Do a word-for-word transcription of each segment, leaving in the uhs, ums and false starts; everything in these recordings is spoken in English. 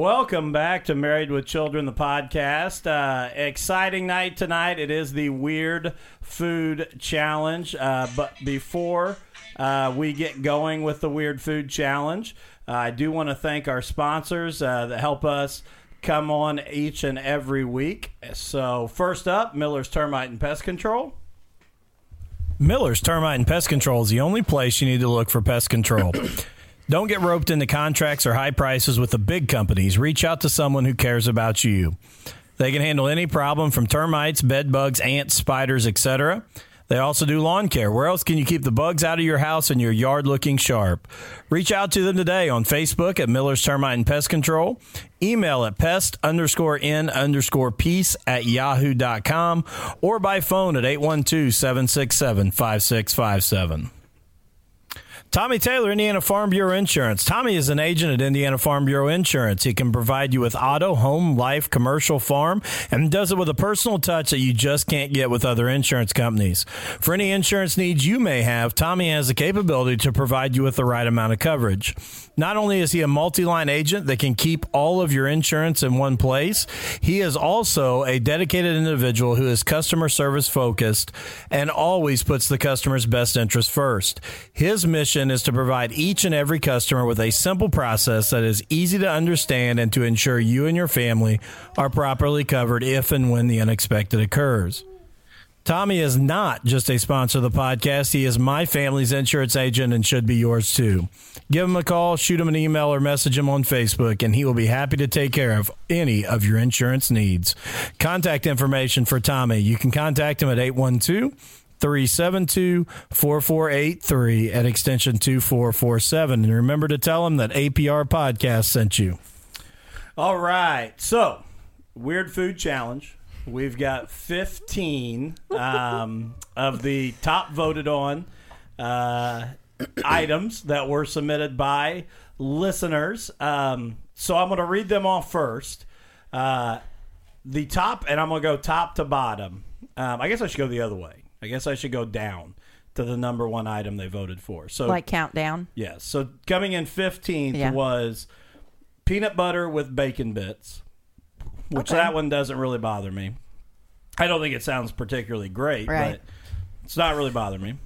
Welcome back to Married with Children, the podcast. Uh, exciting night tonight. It is the Weird Food Challenge. Uh, but before uh, we get going with the Weird Food Challenge, uh, I do want to thank our sponsors uh, that help us come on each and every week. So first up, Miller's Termite and Pest Control. Miller's Termite and Pest Control is the only place you need to look for pest control. Don't get roped into contracts or high prices with the big companies. Reach out to someone who cares about you. They can handle any problem from termites, bed bugs, ants, spiders, et cetera. They also do lawn care. Where else can you keep the bugs out of your house and your yard looking sharp? Reach out to them today on Facebook at Miller's Termite and Pest Control. Email at pest underscore n underscore peace at yahoo dot com or by phone at eight one two, seven six seven, five six five seven. Tommy Taylor, Indiana Farm Bureau Insurance. Tommy is an agent at Indiana Farm Bureau Insurance. He can provide you with auto, home, life, commercial, farm, and does it with a personal touch that you just can't get with other insurance companies. For any insurance needs you may have, Tommy has the capability to provide you with the right amount of coverage. Not only is he a multi-line agent that can keep all of your insurance in one place, he is also a dedicated individual who is customer service focused and always puts the customer's best interest first. His mission is to provide each and every customer with a simple process that is easy to understand and to ensure you and your family are properly covered if and when the unexpected occurs. Tommy is not just a sponsor of the podcast. He is my family's insurance agent and should be yours too. Give him a call, shoot him an email, or message him on Facebook, and he will be happy to take care of any of your insurance needs. Contact information for Tommy. You can contact him at eight one two, three seven two, four four eight three at extension two four four seven. And remember to tell him that A P R Podcast sent you. All right. So, Weird Food Challenge. We've got fifteen um, of the top voted on uh, items that were submitted by listeners. Um, so I'm going to read them off first. Uh, the top, and I'm going to go top to bottom. Um, I guess I should go the other way. I guess I should go down to the number one item they voted for. So like countdown? Yes. So coming in fifteenth yeah. was peanut butter with bacon bits. Which okay. that one doesn't really bother me. I don't think it sounds particularly great, right. but it's not really bothering me.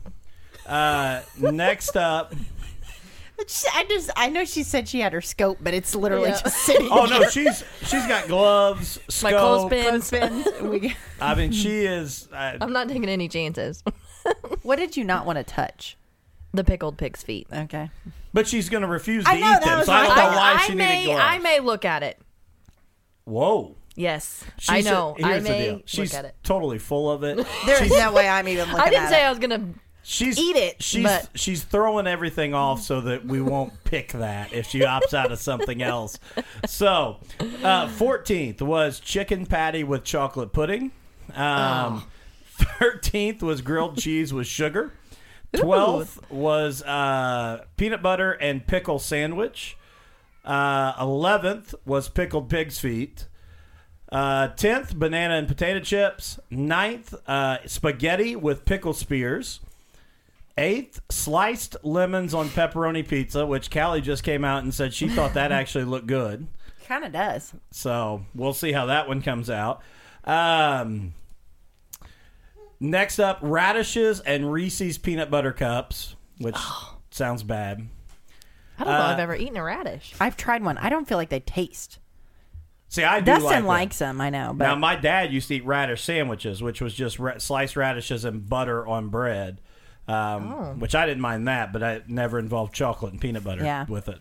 Uh, next up. I just I know she said she had her scope, but it's literally yeah. just sitting Oh, here. no, she's she's got gloves, scope. My clothespin. clothespin. I mean, she is. Uh, I'm not taking any chances. What did you not want to touch? The pickled pig's feet. Okay. But she's going to refuse to I know, eat them, so I don't know why I, she I may, needed gloves. I may look at it. Whoa. Yes, She's I know. A, here's I may the deal. She's look at it. totally full of it. There's she's, no way I'm even looking at it. I didn't say it. I was going to she's, eat it, she's, but... She's throwing everything off so that we won't pick that if she opts out of something else. So, uh, fourteenth was chicken patty with chocolate pudding. Um, oh. thirteenth was grilled cheese with sugar. twelfth Ooh. was uh, peanut butter and pickle sandwich. Uh, eleventh was pickled pig's feet. Uh, tenth, banana and potato chips. ninth, uh, spaghetti with pickle spears. eighth, sliced lemons on pepperoni pizza, which Callie just came out and said she thought that actually looked good. Kind of does. So we'll see how that one comes out. Um, next up, radishes and Reese's peanut butter cups, which oh. sounds bad. I don't know uh, if I've ever eaten a radish. I've tried one. I don't feel like they taste. See, I do Dustin like likes them. them, I know. But now, my dad used to eat radish sandwiches, which was just ra- sliced radishes and butter on bread, um, oh. which I didn't mind that, but I never involved chocolate and peanut butter yeah. with it.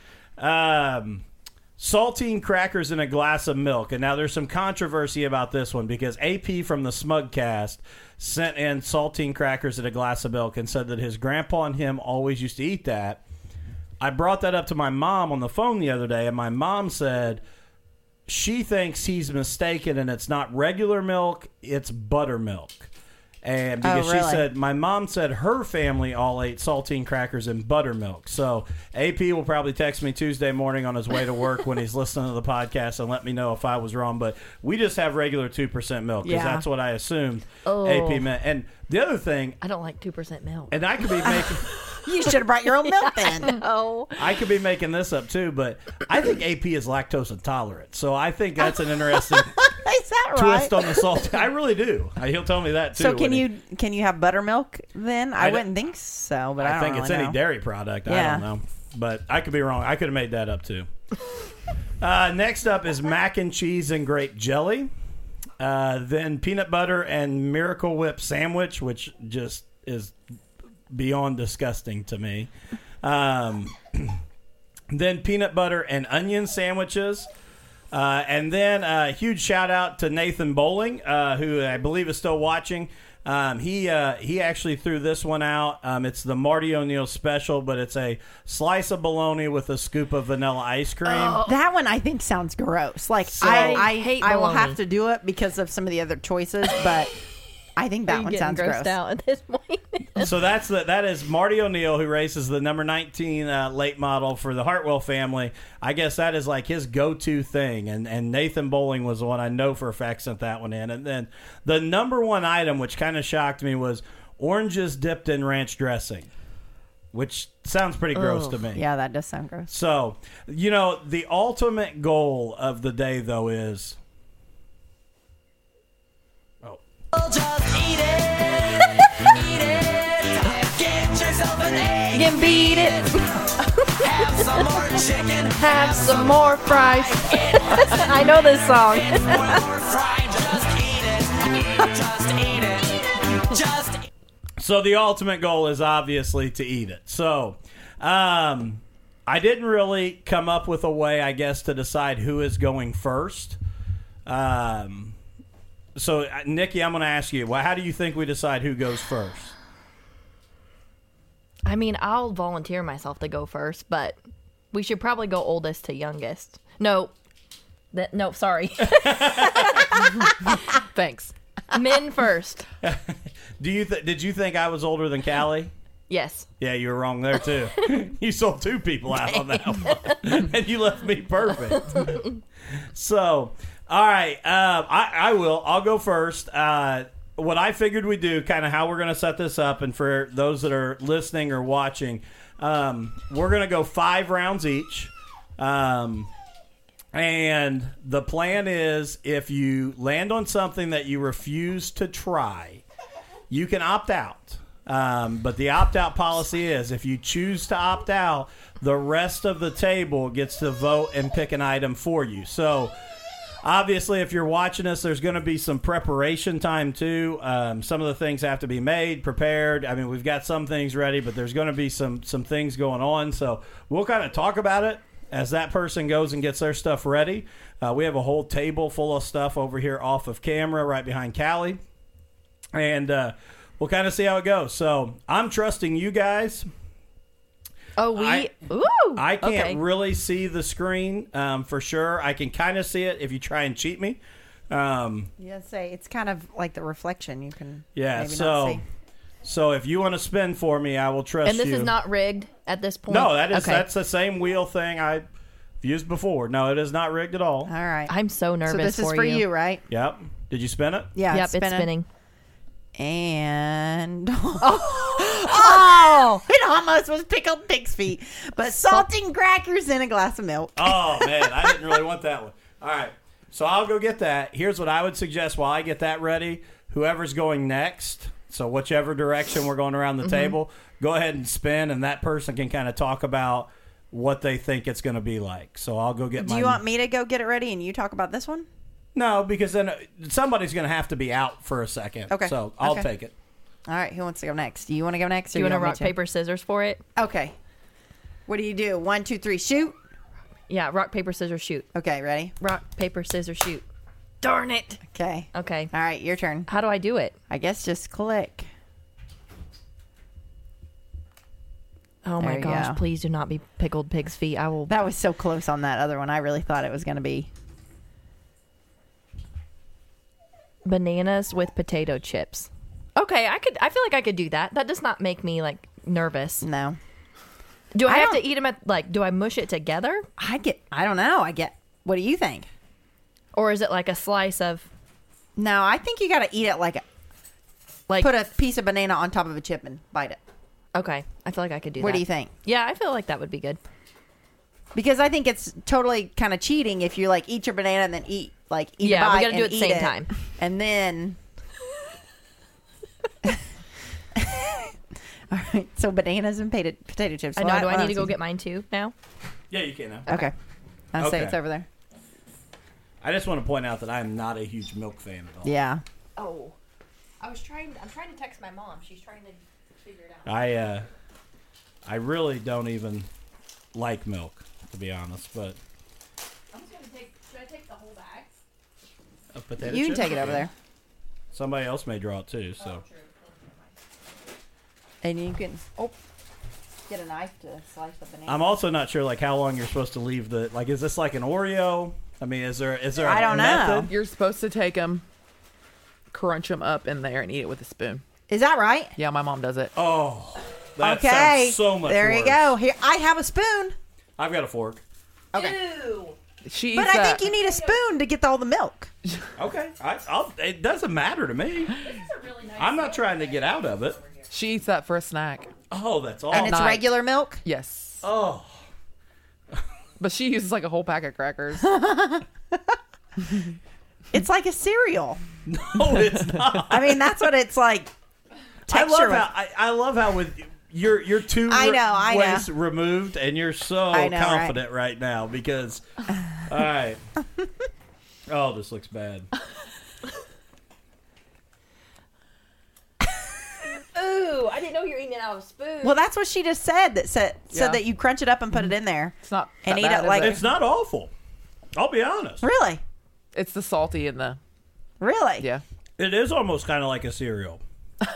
Um, saltine crackers in a glass of milk. And now there's some controversy about this one because A P from the Smugcast sent in saltine crackers in a glass of milk and said that his grandpa and him always used to eat that. I brought that up to my mom on the phone the other day, and my mom said she thinks he's mistaken and it's not regular milk, it's buttermilk. And because oh, really? she said, my mom said her family all ate saltine crackers and buttermilk. So A P will probably text me Tuesday morning on his way to work when he's listening to the podcast and let me know if I was wrong. But we just have regular two percent milk because yeah. that's what I assumed oh. A P meant. And the other thing, I don't like two percent milk. And I could be making... You should have brought your own milk then. Oh, I could be making this up too, but I think A P is lactose intolerant. So I think that's an interesting Is that right? twist on the salt. I really do. He'll tell me that too. So can when he- you can you have buttermilk then? I, I don't- wouldn't think so, but I, I, don't think it's really any know. dairy product. I Yeah. don't know, but I could be wrong. I could have made that up too. uh, next up is mac and cheese and grape jelly. Uh, then peanut butter and Miracle Whip sandwich, which just is beyond disgusting to me. Um, then peanut butter and onion sandwiches. Uh, and then a huge shout out to Nathan Bowling, uh, who I believe is still watching. Um, he uh, he actually threw this one out. Um, it's the Marty O'Neill special, but it's a slice of bologna with a scoop of vanilla ice cream. That one I think sounds gross. Like So- I, I, I hate I will bologna. have to do it because of some of the other choices, but I think that you one getting sounds grossed gross. out at this point. So that's the, that is Marty O'Neill, who races the number nineteen uh, late model for the Hartwell family. I guess that is like his go-to thing, and and Nathan Bowling was the one I know for a fact sent that one in. And then the number one item, which kind of shocked me, was oranges dipped in ranch dressing, which sounds pretty gross Ugh. to me. Yeah, that does sound gross. So, you know, the ultimate goal of the day, though, is... Oh. Just eat it. Eat it. Get yourself an egg. You can beat it. Have some more chicken. Have some more fries. I know this song. More fried. Just eat it. Just eat it. Just eat it. So the ultimate goal is obviously to eat it. So um, I didn't really come up with a way, I guess, to decide who is going first. Um, so, uh, Nikki, I'm going to ask you, well, how do you think we decide who goes first? I mean, I'll volunteer myself to go first, but we should probably go oldest to youngest. No. That, no, sorry. Thanks. Men first. Do you th- Did you think I was older than Callie? Yes. Yeah, you were wrong there, too. You sold two people out on that one, and you left me perfect. So, all right, um, I, I will. I'll go first. Uh, what I figured we'd do, kind of how we're going to set this up, and for those that are listening or watching, um, we're going to go five rounds each. Um, and the plan is if you land on something that you refuse to try, you can opt out. Um, but the opt-out policy is if you choose to opt out, the rest of the table gets to vote and pick an item for you. So, obviously, if you're watching us, there's going to be some preparation time, too. Um, some of the things have to be made, prepared. I mean, we've got some things ready, but there's going to be some, some things going on. So, we'll kind of talk about it as that person goes and gets their stuff ready. Uh, we have a whole table full of stuff over here off of camera right behind Callie. And uh, we'll kind of see how it goes. So I'm trusting you guys. Oh, we. I- ooh. I can't okay. really see the screen um, for sure. I can kind of see it if you try and cheat me. Um, Yeah, say it's kind of like the reflection. You can yeah, maybe not so see. so if you want to spin for me, I will trust And this you. is not rigged at this point? No, that is okay. that's the same wheel thing I've used before. No, it is not rigged at all. All right. I'm so nervous so this is for for you. you, right? Yep. Did you spin it? Yeah. Yep, it's spinning. And oh, it almost was pickled pig's feet, but salting crackers in a glass of milk. Oh, man, I didn't really want that one. All right, so I'll go get that. Here's what I would suggest while I get that ready. Whoever's going next, so whichever direction we're going around the Mm-hmm. table, go ahead and spin, and that person can kind of talk about what they think it's going to be like. So I'll go get Do my... you want me to go get it ready and you talk about this one? No, because then somebody's going to have to be out for a second. Okay. So I'll Okay. take it. All right, who wants to go next? Do you want to go next? Do Or you want to me rock, paper, scissors for it? Okay. What do you do? One, two, three, shoot. Yeah, rock, paper, scissors, shoot. Okay, ready? Rock, paper, scissors, shoot. Darn it. Okay. Okay. All right, your turn. How do I do it? I guess just click. Oh There my you gosh, go. please do not be pickled pig's feet. I will. That was so close on that other one. I really thought it was going to be. Bananas with potato chips. Okay, I could. I feel like I could do that. That does not make me like nervous. No. Do I, I have don't- to eat them at like? Do I mush it together, I get, I don't know. I get, what do you think? or is it like a slice of No, I think you got to eat it like a, like? put a piece of banana on top of a chip and bite it. Okay, I feel like I could do that. What do you think? Yeah, I feel like that would be good. Because I think it's totally kind of cheating if you like eat your banana and then eat like eat Yeah, a we bite gotta do and it at the eat same time. and then. All right, so bananas and potato, potato chips. I know. Well, Do I well, need to go that's get mine too now? Yeah, you can now. easy. Okay, I say Okay. it's over there. I just want to point out that I am not a huge milk fan at all. Yeah. Oh, I was trying. I'm trying to text my mom. She's trying to figure it out. I uh, I really don't even like milk, to be honest. But I'm just gonna take. Should I take the whole bag? a potato You can chip? take it over there, Somebody else may draw it too. So Oh, true. and you can oh get a knife to slice the banana. I'm also not sure like how long you're supposed to leave the like. Is this like an Oreo? I mean, is there is there? I a don't know. method? You're supposed to take them, crunch them up in there, and eat it with a spoon. Is that right? Yeah, my mom does it. Oh, that Okay. sounds so much. There you worse. go. Here, I have a spoon. I've got a fork. Okay. Ew. She eats But I that. think you need a spoon to get all the milk. Okay, I, I'll, it doesn't matter to me. I'm not trying to get out of it. She eats that for a snack. Oh, that's all. And it's night. regular milk? Yes, Oh, but she uses like a whole pack of crackers. It's like a cereal. no, it's not. I mean, that's what it's like. I Texture love how I, I love how with you're you're two I re- know, I know. ways removed, and you're so I know, right? confident right? now because. All right. Oh, this looks bad. Ooh, I didn't know you were eating it out of a spoon. Well, that's what she just said. That said said Yeah. that you crunch it up and put it in there. It's not And that eat it bad, is like- It's not awful. I'll be honest. Really? It's the salty and the Really? yeah. It is almost kind of like a cereal. Are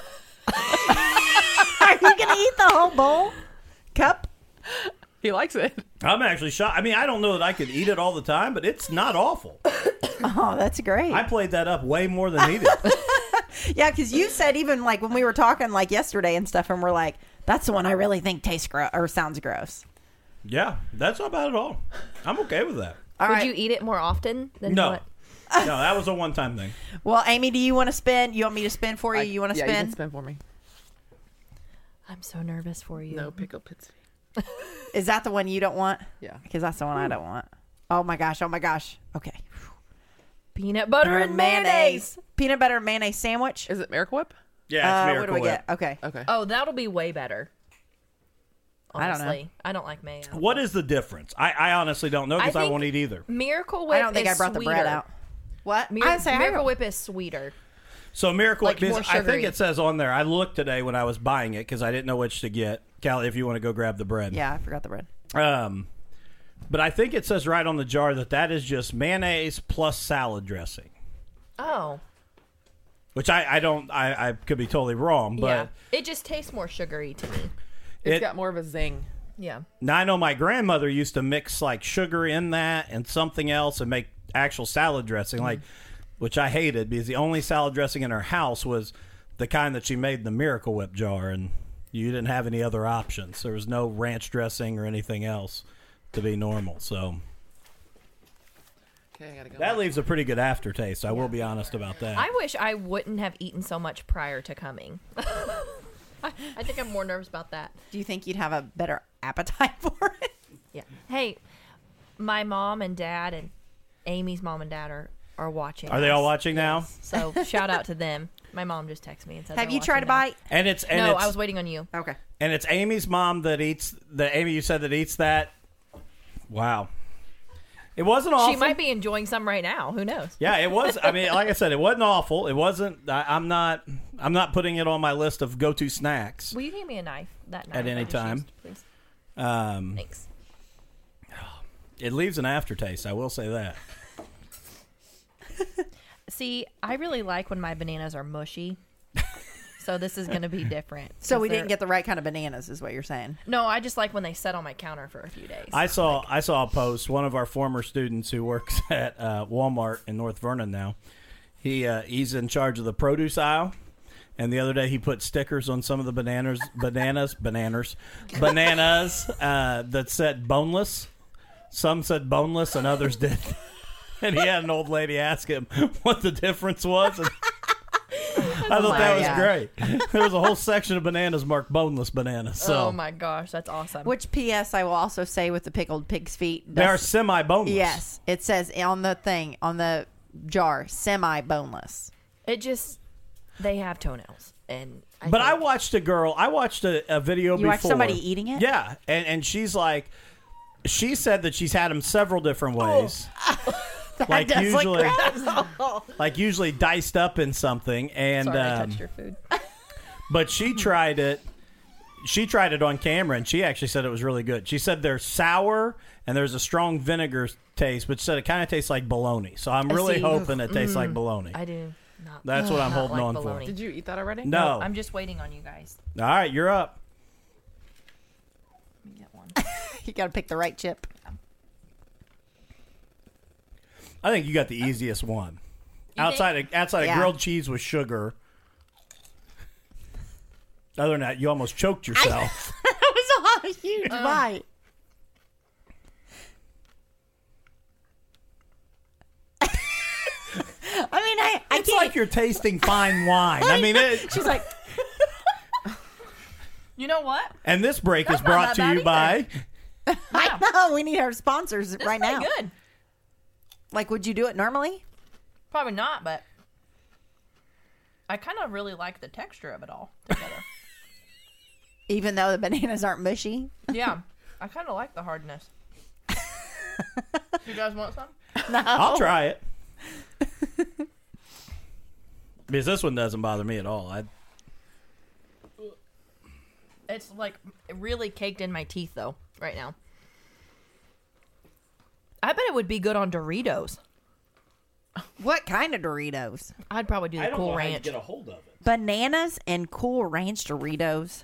you gonna eat the whole bowl? Cup? He likes it. I'm actually shocked. I mean, I don't know that I could eat it all the time, but it's not awful. Oh, that's great. I played that up way more than he did. Yeah, because you said even like when we were talking like yesterday and stuff, and we're like, that's the one I really think tastes gross or sounds gross. Yeah, that's not bad at all. I'm okay with that. All Would right. you eat it more often than No. what? No, that was a one-time thing. Well, Amy, do you want to spin? You want me to spin for you? I- you want to yeah, spin? You can spin for me. I'm so nervous for you. No pickle pits. Is that the one you don't want? Yeah. Because that's the one I don't want. Oh my gosh! Oh my gosh! Okay. Peanut butter and mayonnaise. Peanut butter and mayonnaise sandwich. Is it Miracle Whip? Yeah, it's Uh, Miracle what do we Whip. get? Okay. Okay. Oh, that'll be way better. I don't know. Honestly, I don't like mayo. What is the difference? I, I honestly don't know because I, think- won't eat either. Miracle Whip I don't think is I brought the bread sweeter. out. What? Mir- I say Miracle I, Whip is sweeter. So Miracle Like Whip, more because I think sugary. it says on there. I looked today when I was buying it because I didn't know which to get. Callie, if you want to go grab the bread. Yeah, I forgot the bread. Um, but I think it says right on the jar that that is just mayonnaise plus salad dressing, Oh, which I, I don't. I, I could be totally wrong, but yeah. It just tastes more sugary to me. It's it- got more of a zing. Yeah. now I know my grandmother used to mix like sugar in that and something else and make actual salad dressing, like which I hated because the only salad dressing in her house was the kind that she made in the Miracle Whip jar, and you didn't have any other options. There was no ranch dressing or anything else to be normal. So Okay, I gotta go. that leaves a pretty good aftertaste. I will be honest about that. I wish I wouldn't have eaten so much prior to coming. I, I think I'm more nervous about that. Do you think you'd have a better appetite for it? Yeah. Hey, my mom and dad and Amy's mom and dad are, are watching. Are they all us. watching now? So shout out to them. My mom just texted me and said, Have they're you tried to watching bite? And it's and now. No, it's, I was waiting on you. Okay. and it's Amy's mom that eats the Amy you said that eats that. Wow. It wasn't awful. She might be enjoying some right now. Who knows? Yeah, it was. I mean, like I said, it wasn't awful. It wasn't. I, I'm not. I'm not putting it on my list of go-to snacks. Will you give me a knife? That knife At any I just time. used, please. Um, Thanks. it leaves an aftertaste. I will say that. See, I really like when my bananas are mushy. So this is going to be different. So 'cause we they're- didn't get the right kind of bananas, is what you're saying. No, I just like when they set on my counter for a few days. I saw. I saw a post. One of our former students who works at uh, Walmart in North Vernon now. He uh, he's in charge of the produce aisle. And the other day, he put stickers on some of the bananas, bananas, bananas, bananas uh, that said boneless. Some said boneless, and others didn't. And he had an old lady ask him what the difference was. And I thought that was gosh. great. There was a whole section of bananas marked boneless bananas. So Oh my gosh, that's awesome. Which P S I will also say with the pickled pig's feet. they are does- semi-boneless. Yes, it says on the thing on the jar semi-boneless. It just they have toenails, and I But I think- watched a girl. I watched a, a video You before. watched somebody eating it? Yeah, and and she's like, she said that she's had them several different ways. like does look usually, gross. like usually diced up in something, and Sorry, I um, touched your food. but she tried it. She tried it on camera, and she actually said it was really good. She said they're sour and there's a strong vinegar taste, but said it kind of tastes like bologna. So I'm really see. hoping it tastes like bologna. I do not. That's what I'm not holding like on bologna. Did you eat that already? No. I'm just waiting on you guys. All right, you're up. Let me get one. You got to pick the right chip. I think you got the easiest one. You outside of, outside Yeah. of grilled cheese with sugar. Other than that, you almost choked yourself. That was a huge bite. I mean, I, I It's can't. like you're tasting fine wine. I mean, it, She's like, You know what? and this break is That's not brought that to you bad by. I know we need our sponsors This right is now. pretty good. Like, would you do it normally? Probably not, but I kind of really like the texture of it all together. Even though the bananas aren't mushy? Yeah, I kind of like the hardness. You guys want some? I'll try it. Because this one doesn't bother me at all. I, It's like really caked in my teeth though right now. I bet it would be good on Doritos. What kind of Doritos? I'd probably do the Cool Ranch. a hold of it. Bananas and Cool Ranch Doritos.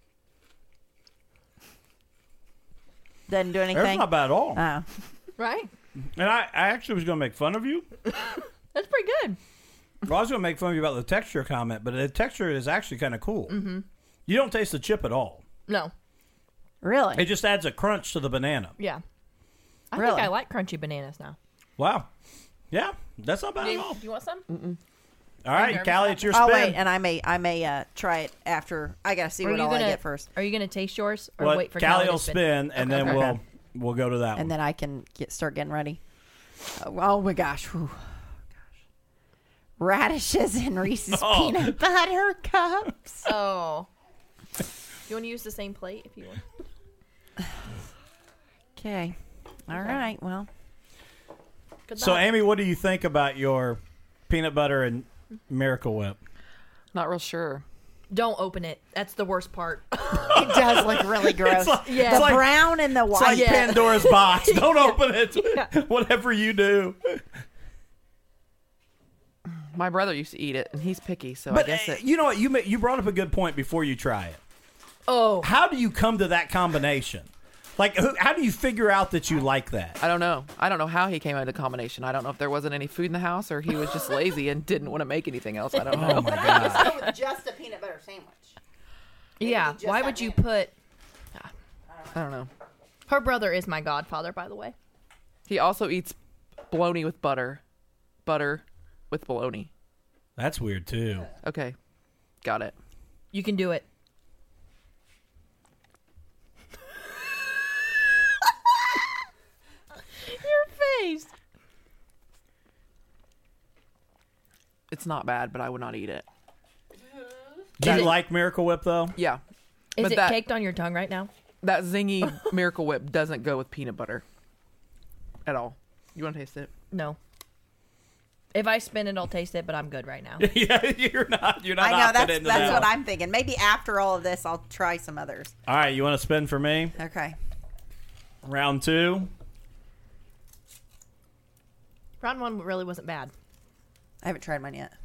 Doesn't do That's anything. not bad at all. Oh. Right? And I, I actually was going to make fun of you. That's pretty good. Well, I was going to make fun of you about the texture comment, but the texture is actually kind of cool. Mm-hmm. You don't taste the chip at all. No. Really? It just adds a crunch to the banana. Yeah. I Really? think I like crunchy bananas now. Wow. Yeah, that's not bad Do at you, all. do you want some? All right, nervous Callie, about it's your Oh spin. wait, and I may I may uh, try it after. I gotta see Are what you all gonna I get first, Are you gonna taste yours or Well, wait for Callie Callie to will spin, and then Okay. we'll we'll go to that one. and then I can get start getting ready. Oh, oh my gosh! Whew. Gosh. Radishes and Reese's Oh. peanut butter cups. Oh. You want to use the same plate if you want? Okay. All right. Well, Good So, luck. Amy, what do you think about your peanut butter and Miracle Whip? Not real sure. Don't open it. That's the worst part. it does look really gross. like- Yeah. The it's like- brown and the It's white. like Yeah. Pandora's box. Don't open it. Whatever you do. My brother used to eat it, and he's picky, so But I guess uh, it. you know what? You ma- you brought up a good point before you try it. Oh. How do you come to that combination? Like, who, how do you figure out that you like that? I don't know. I don't know how he came out of the combination. I don't know if there wasn't any food in the house, or he was just lazy and didn't want to make anything else. I don't know. Oh my god! with just a peanut butter sandwich. Yeah. just Why that would you many. put? I don't know. Her brother is my godfather, by the way. He also eats bologna with butter. Butter with bologna. That's weird too. Okay. Got it. You can do it. Your face. It's not bad, but I would not eat it. Do you it- like Miracle Whip though? Yeah. Is But it that- caked on your tongue right now? That zingy Miracle Whip doesn't go with peanut butter at all. You want to taste it? No. If I spin it, I'll taste it, but I'm good right now. Yeah, you're not. You're not. I know opting that's into that's that. what I'm thinking. Maybe after all of this, I'll try some others. All right, you want to spin for me? Okay. Round two. Round one really wasn't bad. I haven't tried mine yet.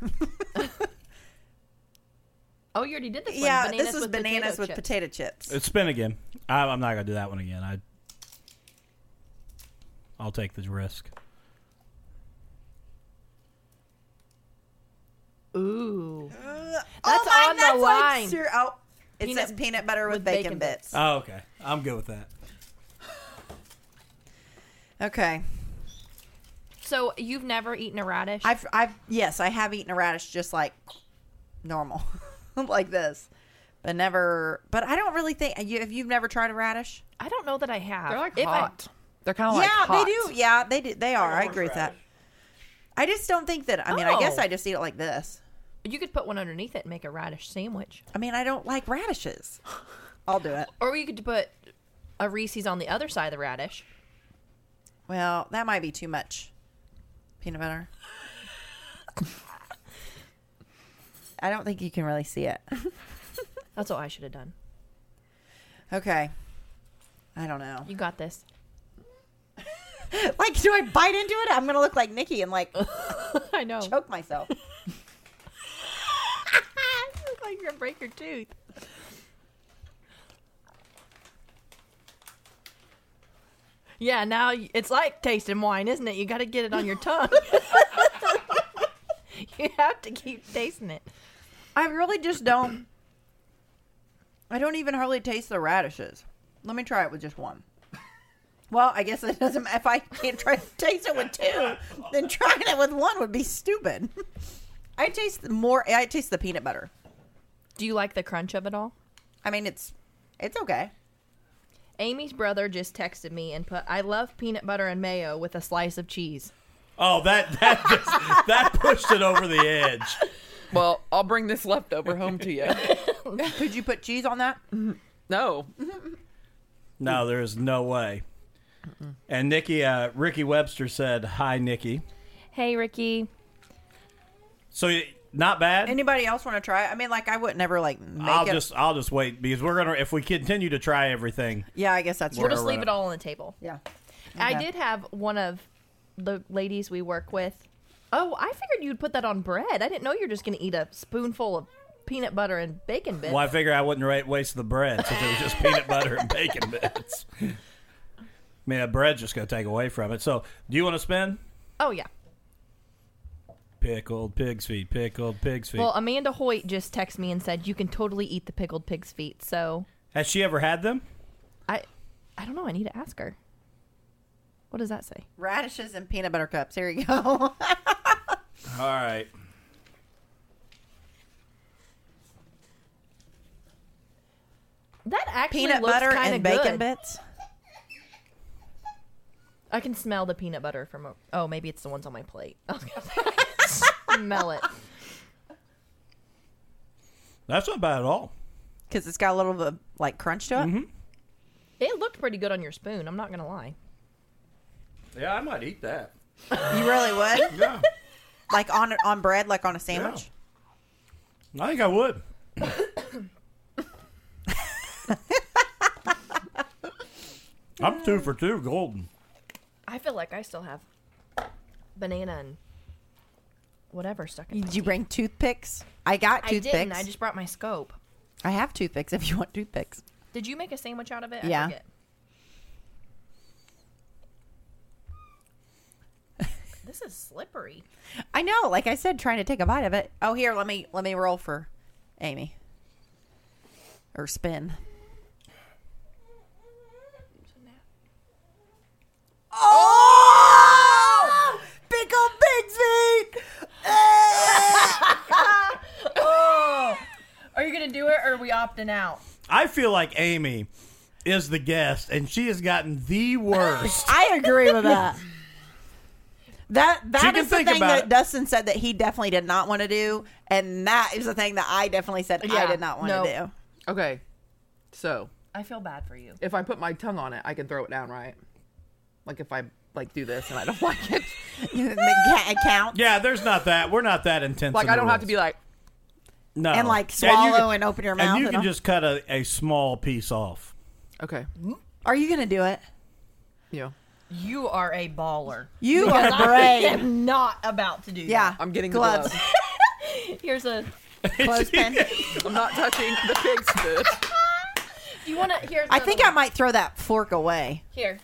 Oh, you already did this one. yeah, Bananas this was with bananas potato with chips. potato chips. It's spin again. I, I'm not gonna do that one again. I. I'll take the risk. Ooh. oh That's my, on the that's like line. ser- oh, it Peanut- says peanut butter with, with bacon, bacon bits. bits. Oh, okay. I'm good with that. Okay. So you've never eaten a radish? I've I've yes, I have eaten a radish just like normal, like this, but never. But I don't really think you. If you've never tried a radish, I don't know that I have. They're like If I- hot. They're kind of yeah, like hot. they do. Yeah, they do. They are. I agree with that. I just don't think that. I mean, I guess Oh. I just eat it like this. you could put one underneath it and make a radish sandwich. I mean, I don't like radishes. I'll do it. Or you could put a Reese's on the other side of the radish. Well, that might be too much peanut butter. I don't think you can really see it. That's what I should have done. Okay. I don't know. You got this. Like, do I bite into it? I'm gonna look like Nikki and like I know. choke myself. You look like you're gonna break your tooth. Yeah, now y- it's like tasting wine, isn't it? You got to get it on your tongue. You have to keep tasting it. I really just don't. I don't even hardly taste the radishes. Let me try it with just one. Well, I guess it doesn't. If I can't try to taste it with two, then trying it with one would be stupid. I taste more. I taste the peanut butter. Do you like the crunch of it all? I mean, it's it's okay. Amy's brother just texted me and put, "I love peanut butter and mayo with a slice of cheese." Oh, that that just, that pushed it over the edge. Well, I'll bring this leftover home to you. Could you put cheese on that? No. No, there is no way. And Nikki, uh, Ricky Webster said, "Hi, Nikki." Hey, Ricky. So y- not bad. Anybody else want to try it? I mean, like I would never like make I'll it. just I'll just wait because we're gonna if we continue to try everything. Yeah, I guess that's We'll true. just We're leave gonna- it all on the table. Yeah. I Okay. did have one of the ladies we work with. Oh, I figured you'd put that on bread. I didn't know you were just going to eat a spoonful of peanut butter and bacon bits. Well, I figure I wouldn't ra- waste the bread since it was just peanut butter and bacon bits. I mean, the bread's just gonna take away from it. So, do you want to spin? Oh, yeah. Pickled pig's feet. Pickled pig's feet. Well, Amanda Hoyt just texted me and said you can totally eat the pickled pig's feet. So Has she ever had them? I, I don't know. I need to ask her. What does that say? Radishes and peanut butter cups. Here you go. All right. That actually Peanut looks butter kinda and bacon good. bits. I can smell the peanut butter from. A, oh, maybe it's the ones on my plate. I was gonna smell it. That's not bad at all. Because it's got a little bit of, like crunch to it. Mm-hmm. It looked pretty good on your spoon. I'm not gonna lie. Yeah, I might eat that. You really would? Yeah. Like on on bread, like on a sandwich? I think I would. I'm two for two, golden. I feel like I still have banana and whatever stuck in. my Did you teeth. bring toothpicks? I got I toothpicks. didn't. I just brought my scope. I have toothpicks if you want toothpicks. Did you make a sandwich out of it? Yeah. I forget. This is slippery. I know, like I said, trying to take a bite of it. Oh, here, let me let me roll for Amy. Or spin. Oh! Pickled pig's feet! Oh, are you gonna do it, or are we opting out? I feel like Amy is the guest, and she has gotten the worst. I agree with that. That She that can is the think thing about that it. Dustin said that he definitely did not want to do, and that is the thing that I definitely said I Yeah, did not want no. to do. Okay. So, I feel bad for you. if I put my tongue on it, I can throw it down, right? Like if I like do this and I don't like it. It counts. Yeah, there's not that. We're not that intense. Like in I the don't have to rules. be like, no. And, like, you swallow can- and open your mouth And you and can all. just cut a, a small piece off. okay, Are you gonna do it? you know, You are a baller. You Because are I brave. am not about to do Yeah, I'm getting gloves. the gloves. that. Here's a. Clothespin. I'm not touching the pig's foot. You want to? Here's. I think I another one. might throw that fork away. Here.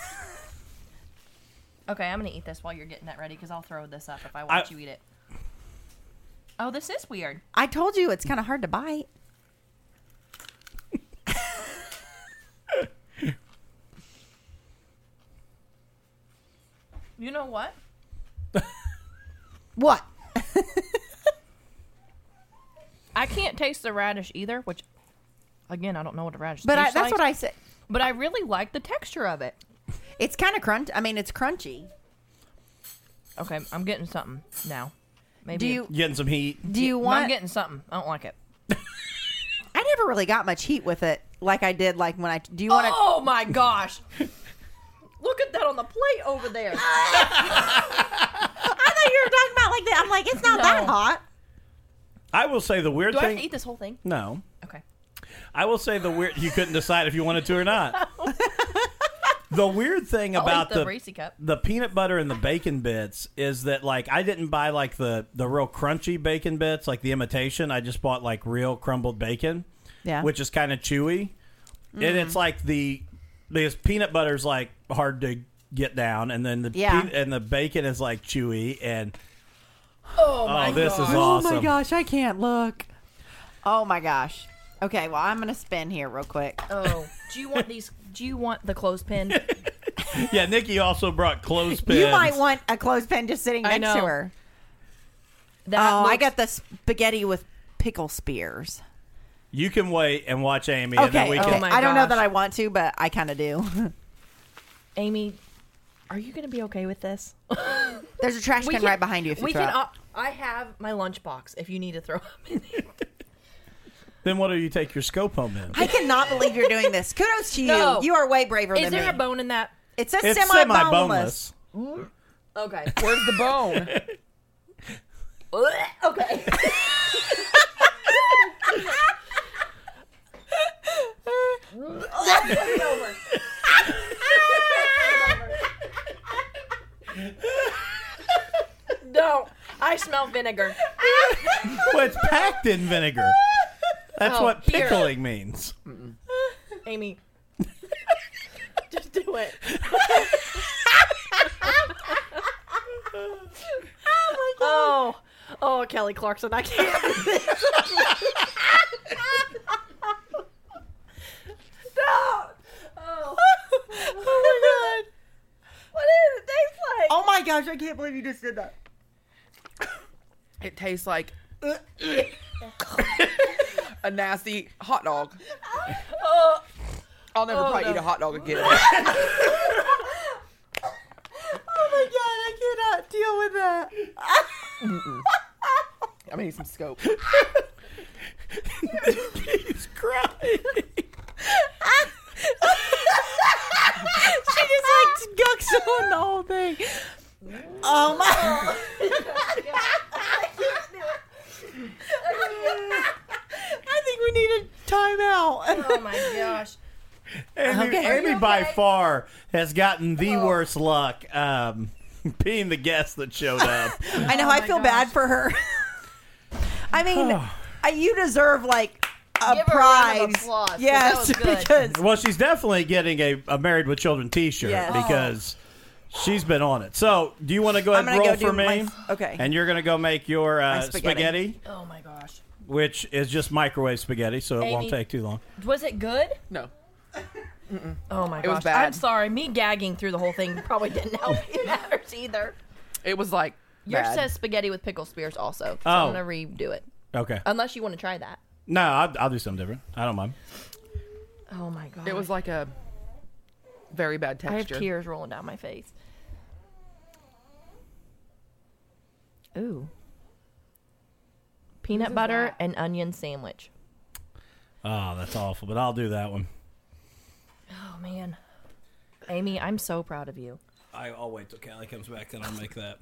Okay, I'm gonna eat this while you're getting that ready because I'll throw this up if I watch I- you eat it. Oh, this is weird. I told you it's kind of hard to bite. You know what? What? I can't taste the radish either, which, again, I don't know what a radish But I, tastes that's like. what I said. But I really like the texture of it. It's kind of crunch. I mean, it's crunchy. Okay, I'm getting something now. Maybe Do you Getting some heat. do you I'm want? getting something. I don't like it. I never really got much heat with it, like I did. Like when I do you want to? Oh my gosh! Look at that on the plate over there. I thought you were talking about like that. I'm like, it's not No. that hot. I will say the weird Do I thing. have to eat this whole thing? No. Okay. I will say the weird. You couldn't decide if you wanted to or not. The weird thing I'll about eat the the Reese cup. the peanut butter and the bacon bits is that like I didn't buy like the the real crunchy bacon bits like the imitation. I just bought like real crumbled bacon, Yeah. which is kind of chewy, and it's like the because peanut butter's like hard to get down, and then the Yeah. pe- and the bacon is like chewy, and Oh my oh, this gosh. is awesome. Oh my gosh, I can't look. Oh my gosh. Okay, well I'm gonna spin here real quick. Oh, do you want these? Do you want the clothespin? Yeah, Nikki also brought clothespins. You might want a clothespin just sitting I next know. to her. That Oh, I looks- got the spaghetti with pickle spears. You can wait and watch Amy, and then Okay, we okay. can. Oh my I don't know gosh. that I want to, but I kind of do. Amy, are you going to be okay with this? There's a trash We can can- right behind you if you we throw can. up. Uh, I have my lunchbox if you need to throw up in it. Then what do you take your scope home in? I cannot believe you're doing this. Kudos to you. No. You are way braver Is than there me. a bone in that? It says It's semi-boneless. semi-boneless. Okay. Where's the bone? Okay. No, I smell vinegar. Well, it's packed in vinegar. That's Oh, what here. pickling means. Amy, just do it. Oh, oh, Kelly Clarkson, I can't do this. No. Oh. Oh my God. What does it taste like? Oh my gosh, I can't believe you just did that. It tastes like a nasty hot dog. Oh, I'll never Oh, probably no. eat a hot dog again. Oh my god, I cannot deal with that. I need some scope. He's crying. She just like gucks on the whole thing. Oh my. I think we need a timeout. oh my gosh. Amy, Okay. Are Amy you by okay? far has gotten the worst luck um, being the guest that showed up. I know. Oh I my feel gosh. bad for her. I mean, I, you deserve like a Give her a round of prize. applause, 'cause Yes, that was good. because Well, she's definitely getting a, a Married with Children T-shirt Yes. because she's been on it. So, do you want to go I'm ahead and gonna roll go for do me? my- okay. And you're going to go make your uh, My spaghetti. spaghetti. Oh my gosh. which is just microwave spaghetti, so it won't Amy. take too long. Was it good? No. Oh my It was gosh. bad. I'm sorry. Me gagging through the whole thing probably didn't help you matters either. It was like Yours bad. says spaghetti with pickle spears also. So Oh. I'm going to redo it. Okay. Unless you want to try that. No, I'll, I'll do something different. I don't mind. Oh my god. It was like a very bad I have texture. tears rolling down my face. Ooh. Peanut is butter that? and onion sandwich. Oh, that's awful, but I'll do that one. Oh man. Amy, I'm so proud of you. I, I'll wait till Callie comes back, then I'll make that.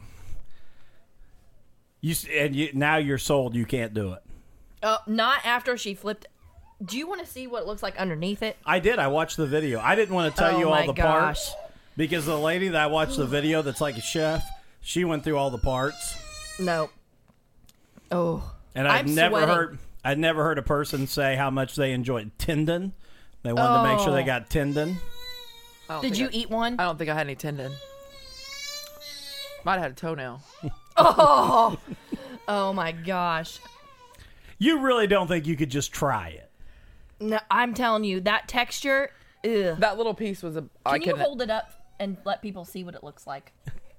You s- and you, now you're sold. You can't do it. Oh, not after she flipped. Do you want to see what it looks like underneath it? I did. I watched the video. I didn't want to tell Oh you all my the gosh. parts because the lady that I watched the video, that's like a chef, she went through all the parts, No. Oh. and I've I'm never sweating. heard. I'd never heard a person say how much they enjoyed tendon. They wanted to make sure they Oh. got tendon. I don't Did think you I, eat one? I don't think I had any tendon. Might have had a toenail. Oh. Oh my gosh. You really don't think you could just try it? No, I'm telling you, that texture. Ugh. That little piece was a. I Can you couldn't. hold it up and let people see what it looks like?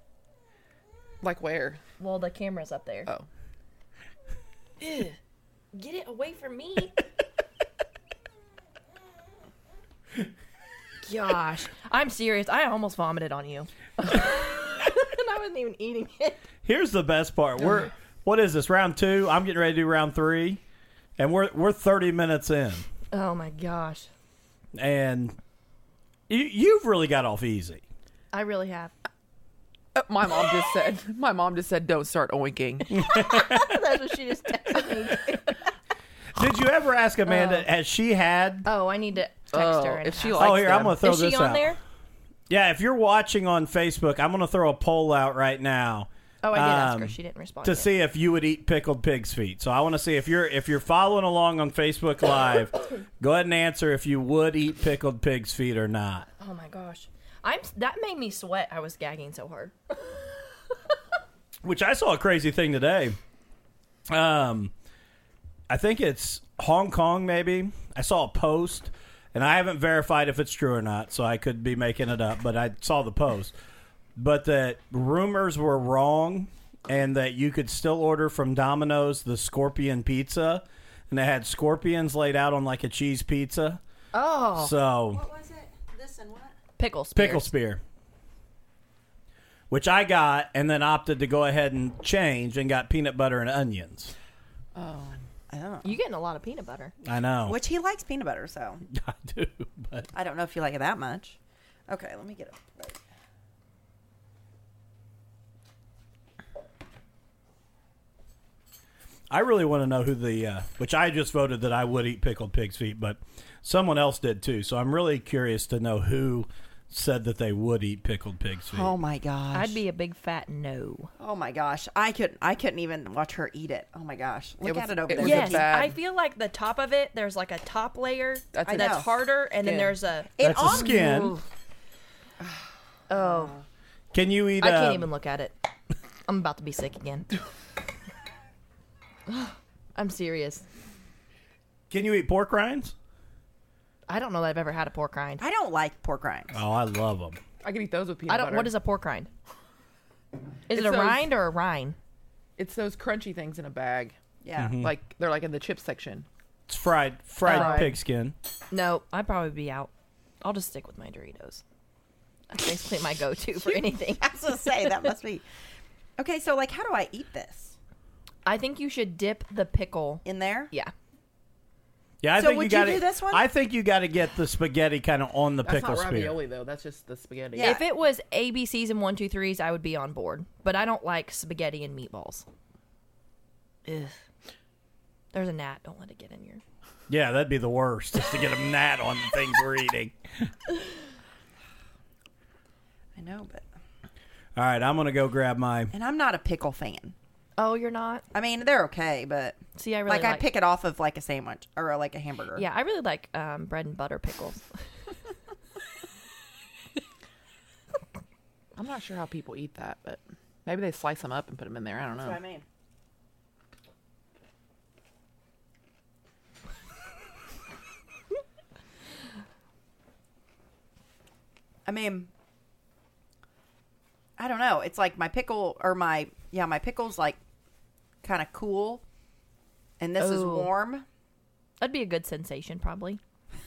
Like where? Well, the camera's up there. Oh. Ugh. Get it away from me. Gosh. I'm serious. I almost vomited on you. And I wasn't even eating it. Here's the best part. We're what is this, round two? I'm getting ready to do round three. And we're we're thirty minutes in. Oh my gosh. And you you've really got off easy. I really have. Uh, my mom just said. My mom just said, "Don't start oinking." That's what she just texted me. Did you ever ask Amanda, has she had Oh, I need to text Oh, her. And if she ask. likes Oh, here, I'm them. going to throw Is she this on out. there? Yeah, if you're watching on Facebook, I'm going to throw a poll out right now. Oh, I did ask her. um, She didn't respond. to yet. see if you would eat pickled pig's feet. So I want to see if you're if you're following along on Facebook Live, go ahead and answer if you would eat pickled pig's feet or not. Oh my gosh. I'm that made me sweat. I was gagging so hard. Which I saw a crazy thing today. Um, I think it's Hong Kong, maybe. I saw a post, and I haven't verified if it's true or not, so I could be making it up, but I saw the post. But that rumors were wrong, and that you could still order from Domino's the scorpion pizza, and they had scorpions laid out on like a cheese pizza. Oh. So What was it? This and what? Pickle spears. pickle spear, which I got, and then opted to go ahead and change and got peanut butter and onions. Oh, Oh. You getting a lot of peanut butter. I know. Which he likes peanut butter, so I do, but I don't know if you like it that much. Okay, let me get it. I really want to know who the, uh, which I just voted that I would eat pickled pig's feet, but someone else did too. So I'm really curious to know who said that they would eat pickled pig's feet. Oh my gosh. I'd be a big fat no. Oh my gosh. I couldn't I couldn't even watch her eat it. Oh my gosh. Look was- at it over it there. was a Yes, bad- I feel like the top of it. There's like a top layer That's that's, a- that's No. harder, and then Skin. there's a. It That's a on- skin. Oh, Can you eat? I uh, can't even look at it. I'm about to be sick again. I'm serious. Can you eat pork rinds? I don't know that I've ever had a pork rind. I don't like pork rinds. Oh, I love them. I could eat those with peanut I don't. butter. What is a pork rind? Is It's it a those- rind or a rind? It's those crunchy things in a bag. Yeah. Mm-hmm. Like they're like in the chip section. It's fried, fried Oh. pig skin. No, I'd probably be out. I'll just stick with my Doritos. That's basically my go-to for anything. I was gonna say that must be. Okay, so like how do I eat this? I think you should dip the pickle. In there? Yeah. Yeah, I So think would you you got to do this one? I think you got to get the spaghetti kind of on the That's pickle not spear. ravioli though. That's just the spaghetti. Yeah. If it was A B Cs and one, two, threes, I would be on board. But I don't like spaghetti and meatballs. Ugh. There's a gnat. Don't let it get in your. Yeah, that'd be the worst, is to get a gnat on the things we're eating. I know, but All right, I'm gonna go grab my. and I'm not a pickle fan. Oh, you're not? I mean, they're okay, but See, I really like, like. I pick it off of like a sandwich or like a hamburger. Yeah, I really like um, bread and butter pickles. I'm not sure how people eat that, but maybe they slice them up and put them in there. I don't know. That's what I mean. I mean, I don't know. It's like my pickle or my yeah, my pickle's like kind of cool, and this is Oh. warm. That'd be a good sensation, probably.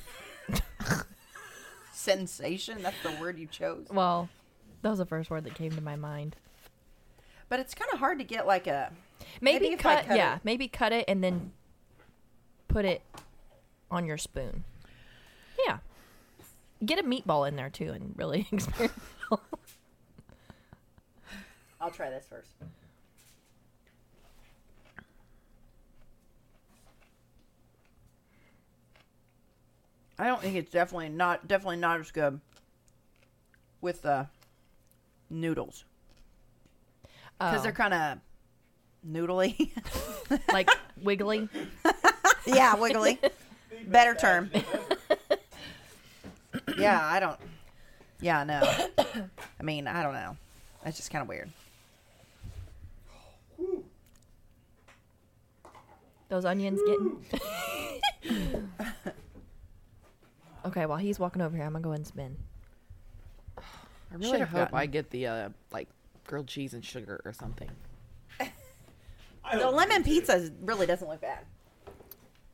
Sensation. That's the word you chose. Well, that was the first word that came to my mind. But it's kind of hard to get like a. Maybe, Maybe if I cut, cut yeah, it- maybe cut it and then put it on your spoon. Yeah. Get a meatball in there too and really experience. I'll try this first. I don't think it's definitely not definitely not as good with the noodles because Oh, they're kind of noodly. like wiggly. Yeah, wiggly. Better term. Yeah, I don't. Yeah, no. I mean, I don't know. That's just kind of weird. Those onions getting. Okay, while he's walking over here, I'm gonna go ahead and spin. I really Should've hope gotten- I get the uh, like grilled cheese and sugar or something. The lemon pizza really doesn't look bad.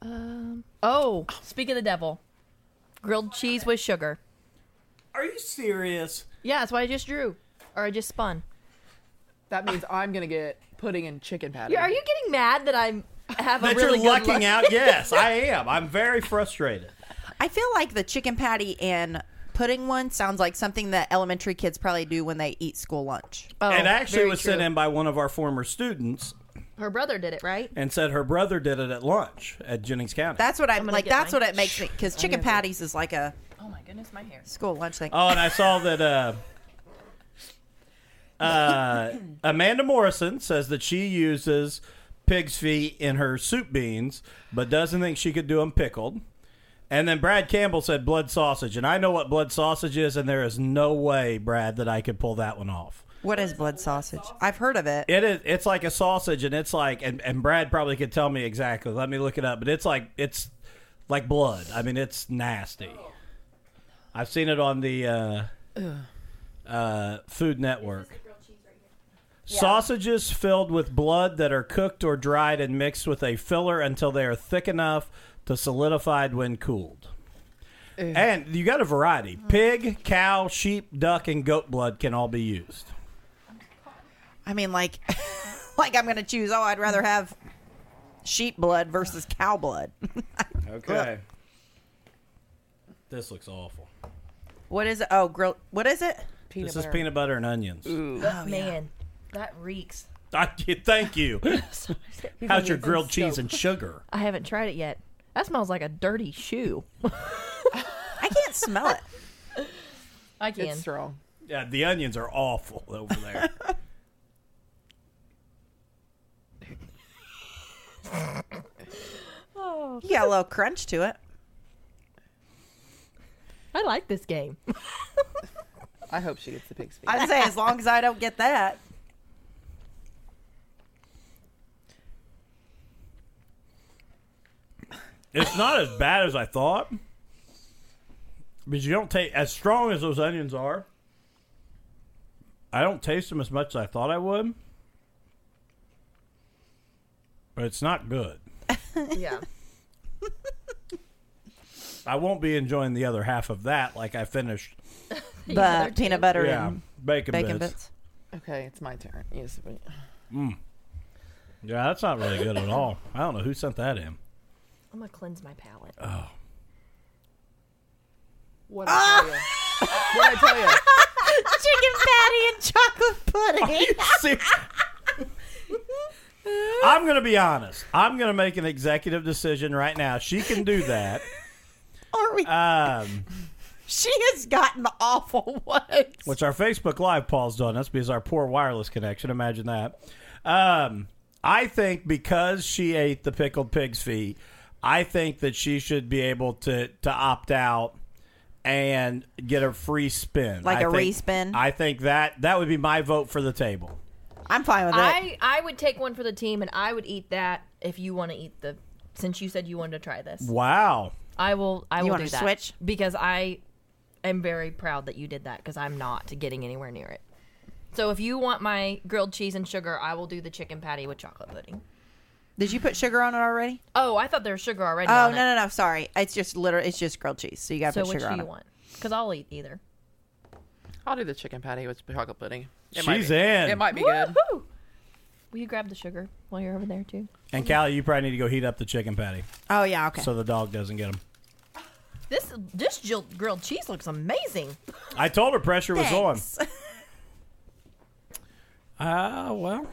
Um. Oh, speak of the devil. Grilled cheese with sugar. Are you serious? Yeah, that's what I just drew. Or I just spun. That means I'm gonna get pudding and chicken patty. Yeah, are you getting mad that I'm have a That really you're good lucking luck? out? Yes, I am. I'm very frustrated. I feel like the chicken patty and pudding one sounds like something that elementary kids probably do when they eat school lunch. Oh, it actually very was true. sent in by one of our former students Her brother did it, right? and said her brother did it at lunch at Jennings County. That's what I'm, gonna like. get That's mine. what it makes me because chicken patties is like a Oh my goodness, my hair. school lunch thing. Oh, and I saw that uh, uh, Amanda Morrison says that she uses pig's feet in her soup beans, but doesn't think she could do them pickled. And then Brad Campbell said blood sausage, and I know what blood sausage is, and there is no way, Brad, that I could pull that one off. What is blood sausage? I've heard of it. It is. It's like a sausage, and it's like, and, and Brad probably could tell me exactly. Let me look it up. But it's like it's like blood. I mean, it's nasty. I've seen it on the uh, uh, Food Network. Sausages filled with blood that are cooked or dried and mixed with a filler until they are thick enough to solidified when cooled. And you got a variety. Pig, cow, sheep, duck, and goat blood can all be used. I mean, like, like I'm going to choose. Oh, I'd rather have sheep blood versus cow blood. Okay. This looks awful. What is it? Oh, grill. What is it? Peanut This is butter. peanut butter and onions. Oh, man, that reeks. I, thank you. How's your grilled cheese and sugar? I haven't tried it yet. That smells like a dirty shoe. I can't smell it. I can. It's strong. Yeah, the onions are awful over there. You got a little crunch to it. I like this game. I hope she gets the pig's feet. I'd say as long as I don't get that. It's not as bad as I thought. Because you don't take, as strong as those onions are, I don't taste them as much as I thought I would. But it's not good. Yeah. I won't be enjoying the other half of that like I finished. other But two. peanut butter Yeah, and bacon, bacon bits. bits. Okay, it's my turn. Yes, but Yeah, that's not really good at all. I don't know who sent that in. I'm going to cleanse my palate. what did I tell you? What did I tell you? Chicken patty and chocolate pudding. See, I'm going to be honest. I'm going to make an executive decision right now. She can do that. Are we? Um, She has gotten awful ones. which our Facebook Live paused on us because our poor wireless connection. Imagine that. Um, I think because she ate the pickled pig's feet, I think that she should be able to, to opt out and get a free spin. Like I a think- re-spin? I think that that would be my vote for the table. I'm fine with it. I, I would take one for the team, and I would eat that if you want to eat the. Since you said you wanted to try this, Wow. I will. I You will wanna do that switch? because I am very proud that you did that because I'm not getting anywhere near it. So if you want my grilled cheese and sugar, I will do the chicken patty with chocolate pudding. Did you put sugar on it already? Oh, I thought there was sugar already. Oh on no it. no no! Sorry, it's just literally it's just grilled cheese. So you got to So put which sugar do on you it. want? Because I'll eat either. I'll do the chicken patty with chocolate pudding. It might She's be- in. It might be good. Woohoo! Will you grab the sugar while you're over there too? And Callie, you probably need to go heat up the chicken patty Oh yeah, okay. so the dog doesn't get them. This this gil- grilled cheese looks amazing. I told her pressure was on. Thanks. Ah, uh, well.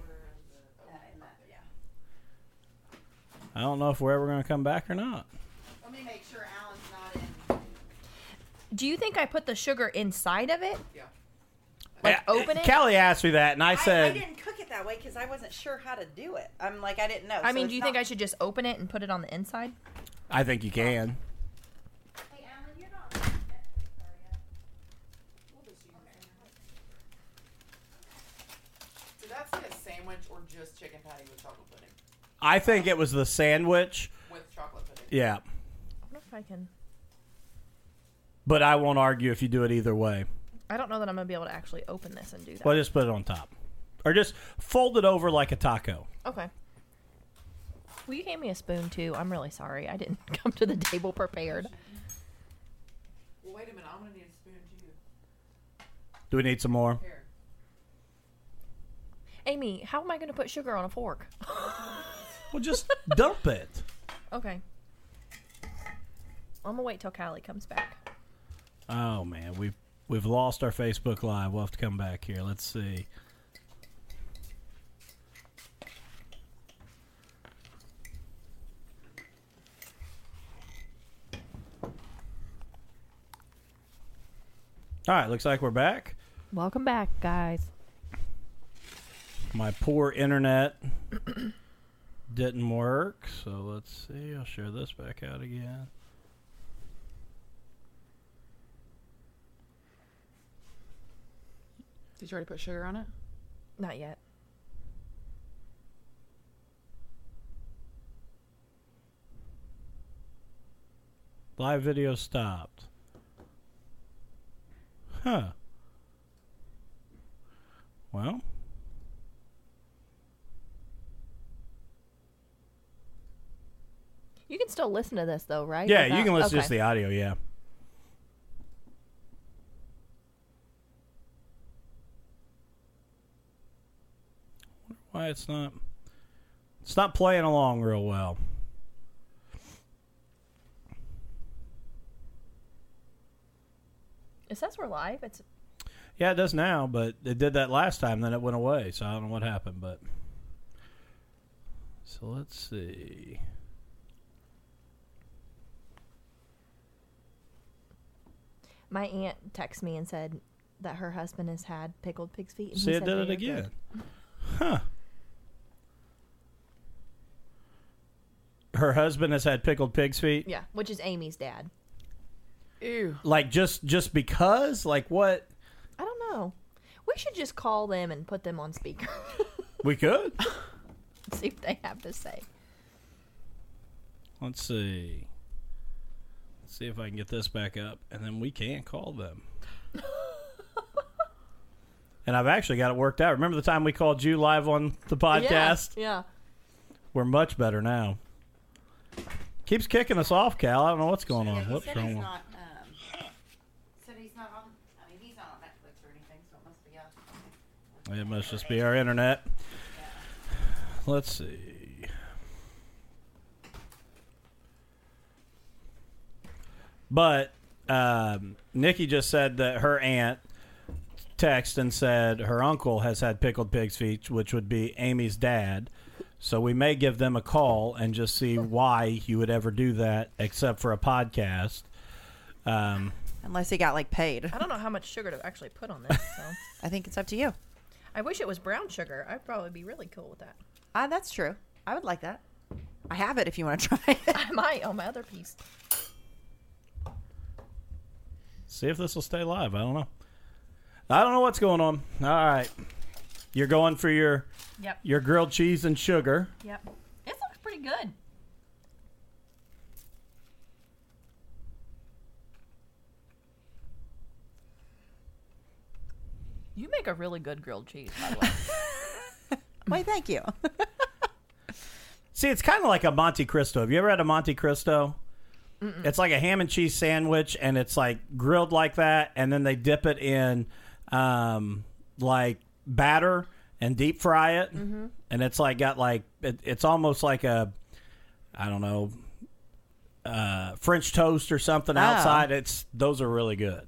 I don't know if we're ever going to come back or not. Let me make sure Alan's not in. Do you think I put the sugar inside of it? Yeah. Like Yeah, open it? Callie asked me that, and I I, I said, didn't cook it that way because I wasn't sure how to do it. I'm like I didn't know. I mean, do you think I should just open it and put it on the inside? I think you can. Hey, Alan, you're not on Netflix, are you? So that's like a sandwich or just chicken patty with chocolate pudding? I think it was the sandwich. With chocolate pudding. Yeah. I wonder if I can. But I won't argue if you do it either way. I don't know that I'm gonna be able to actually open this and do that. Well, just put it on top. Or just fold it over like a taco. Okay. Will you hand me a spoon too? I'm really sorry. I didn't come to the table prepared. Well, wait a minute. I'm gonna need a spoon too. Do we need some more? Here. Amy, how am I going to put sugar on a fork? Well, just dump it. Okay. I'm gonna wait till Callie comes back. Oh man, we've we've lost our Facebook Live. We'll have to come back here. Let's see. All right, looks like we're back. Welcome back, guys. My poor internet didn't work, so let's see. I'll share this back out again. Did you already put sugar on it? Not yet. Live video stopped. Huh. Well. You can still listen to this, though, right? Yeah, Without- you can listen to okay. just the audio, yeah. Why it's not it's not playing along real well. It says we're live. It's Yeah, it does now, but it did that last time, then it went away, so I don't know what happened, but so let's see. my aunt texted me and said that her husband has had pickled pig's feet. And See, he it said did they it are again. good. Huh. Her husband has had pickled pig's feet? Yeah, which is Amy's dad. Ew. Like just just because? Like what? I don't know. We should just call them and put them on speaker. We could. See what they have to say. Let's see. Let's see if I can get this back up, and then we can call them. And I've actually got it worked out. Remember the time we called you live on the podcast? Yeah. yeah. We're much better now. Keeps kicking us off, Cal. I don't know what's going on. Yeah, he What's said wrong? he's with- not. Um, said he's not on. I mean, he's not on Netflix or anything, so it must be us. It must just be our internet. Let's see. But um, Nikki just said that her aunt texted and said her uncle has had pickled pig's feet, which would be Amy's dad. So we may give them a call and just see why you would ever do that, except for a podcast. Um, Unless he got like paid. I don't know how much sugar to actually put on this, so I think it's up to you. I wish it was brown sugar. I'd probably be really cool with that. Ah, that's true. I would like that. I have it if you want to try it. I might on my other piece. see if this will stay live. I don't know. I don't know what's going on. All right. You're going for your Yep. your grilled cheese and sugar. Yep. This looks pretty good. You make a really good grilled cheese, by the way. Why, thank you. See, it's kind of like a Monte Cristo. Have you ever had a Monte Cristo? Mm-mm. It's like a ham and cheese sandwich, and it's like grilled like that, and then they dip it in um, like batter and deep fry it, mm-hmm. and it's like got like it, it's almost like a I don't know uh, French toast or something Oh. outside. It's those are really good.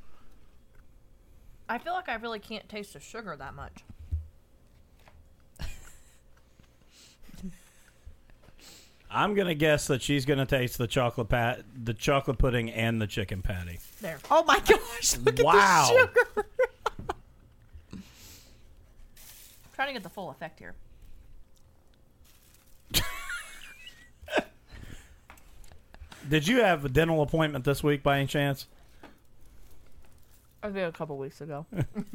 I feel like I really can't taste the sugar that much. I'm gonna guess that she's gonna taste the chocolate pat, the chocolate pudding, and the chicken patty. There. Oh my gosh! Look Wow. at the sugar. Trying to get the full effect here. Did you have a dental appointment this week by any chance? I did a couple weeks ago.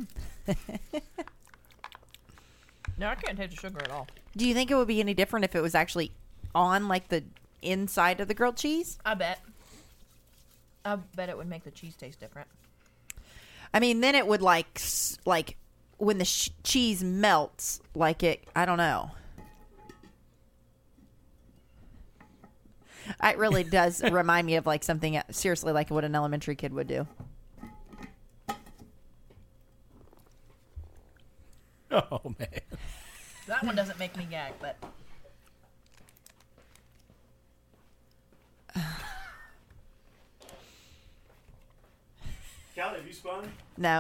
No, I can't taste the sugar at all. Do you think it would be any different if it was actually on like the inside of the grilled cheese? I bet. I bet it would make the cheese taste different. I mean, then it would like s- like when the sh- cheese melts, like it. I don't know. It really does remind me of like something seriously like what an elementary kid would do. Oh man. That one doesn't make me gag, but Callie, have you spun? No.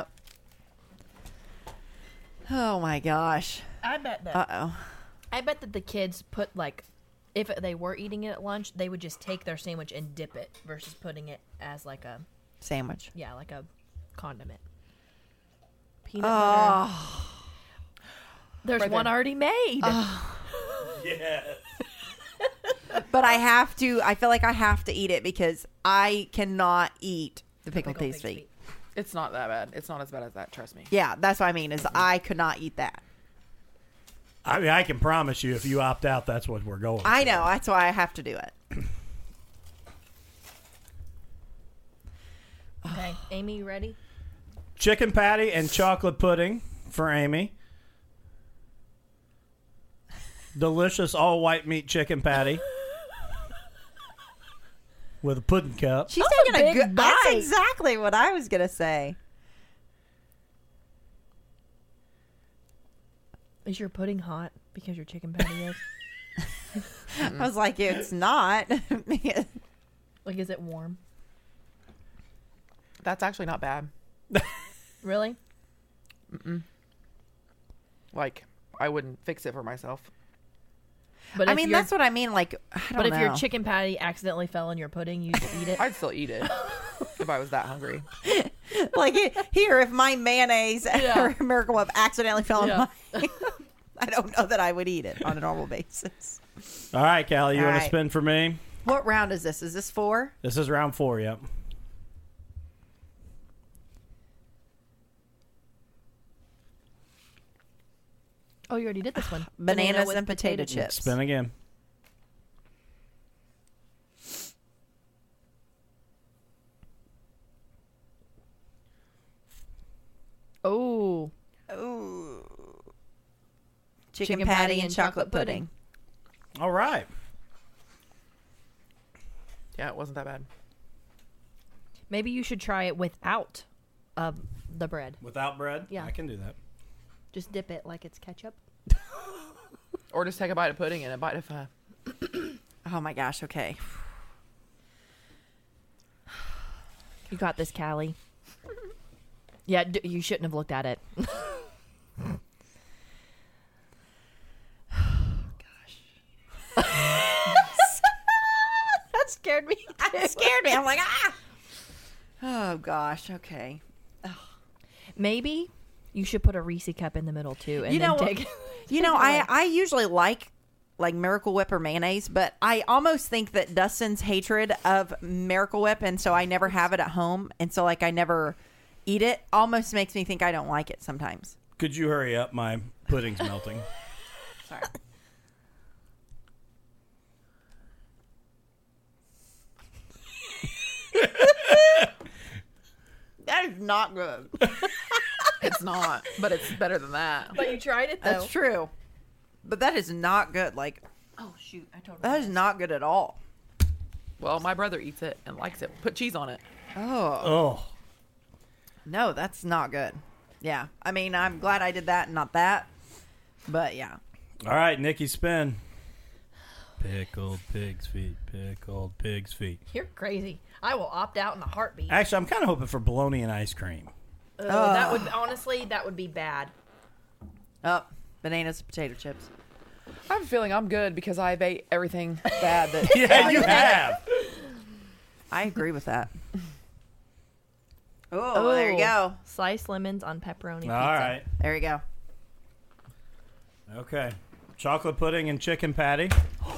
Oh my gosh. I bet that Uh oh. I bet that the kids put like, if they were eating it at lunch, they would just take their sandwich and dip it versus putting it as like a Sandwich. yeah like a condiment. Peanut butter. Oh. There's Right one there. already made. Yeah. But I have to. I feel like I have to eat it because I cannot eat the pickled Pickled pig's pig's feet. It's not that bad. It's not as bad as that. Trust me. Yeah, that's what I mean. Is I could not eat that. I mean, I can promise you, if you opt out, that's what we're going. I for. know. That's why I have to do it. Okay, Amy, you ready? Chicken patty and chocolate pudding for Amy. Delicious all white meat chicken patty with a pudding cup. She's That's a taking a, big good. That's bite. exactly what I was gonna say. Is your pudding hot because your chicken patty is? I was like, it's not. Like, is it warm? That's actually not bad. Really? Like, I wouldn't fix it for myself. But I if mean, your- that's what I mean. Like, I don't But if know. your chicken patty accidentally fell in your pudding, you'd eat it. I'd still eat it if I was that hungry. like it, here, if my mayonnaise Yeah. or Miracle Whip accidentally fell in Yeah. my, I don't know that I would eat it on a normal basis. All right, Callie, you All want to right. spin for me? What round is this? Is this four? This is round four, yep. Oh, you already did this one. Bananas Banana with and potato chips. chips. Spin again. Oh, Ooh. Chicken, patty, and chocolate pudding. All right. Yeah, it wasn't that bad. maybe you should try it without uh, the bread. Without bread? Yeah. I can do that. Just dip it like it's ketchup. Or just take a bite of pudding and a bite of uh, Oh my gosh, okay. You got this, Callie. Yeah, d- you shouldn't have looked at it. That scared me. It scared me. I'm like, ah. Oh gosh, okay. Maybe you should put a Reese cup in the middle too, and You then know, take. You know, I I usually like like Miracle Whip or mayonnaise, but I almost think that Dustin's hatred of Miracle Whip, and so I never have it at home, and so like I never eat it, almost makes me think I don't like it sometimes. Could you hurry up? My pudding's melting. Sorry. That is not good. it's not, but it's better than that. But you tried it though. That's true. But that is not good. Like, Oh shoot! I totally. that is not good at all. Well, my brother eats it and likes it. Put cheese on it. Oh. Oh. No, that's not good. Yeah. I mean, I'm glad I did that and not that. But yeah. All right, Nikki, spin. Pickled pig's feet. Pickled pig's feet. You're crazy. I will opt out in a heartbeat. Actually, I'm kind of hoping for bologna and ice cream. Oh, that would honestly, that would be bad. Oh, bananas, potato chips. I have a feeling I'm good because I've ate everything bad that. Yeah, you have. I agree with that. Oh, there you go. Sliced lemons on pepperoni pizza. All right. There you go. Okay. Chocolate pudding and chicken patty.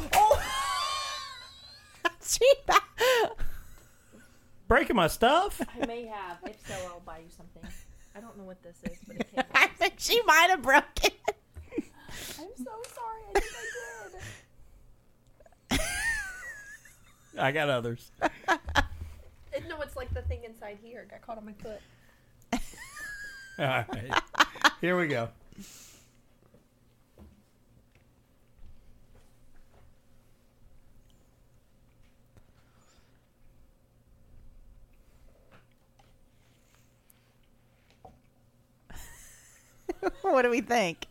Breaking my stuff. I may have. If so, I'll buy you something. I don't know what this is, but it came. I think she might have broken it. I'm so sorry. I think I did. I got others. No, it's like the thing inside here. Got caught on my foot. All right. Here we go. What do we think?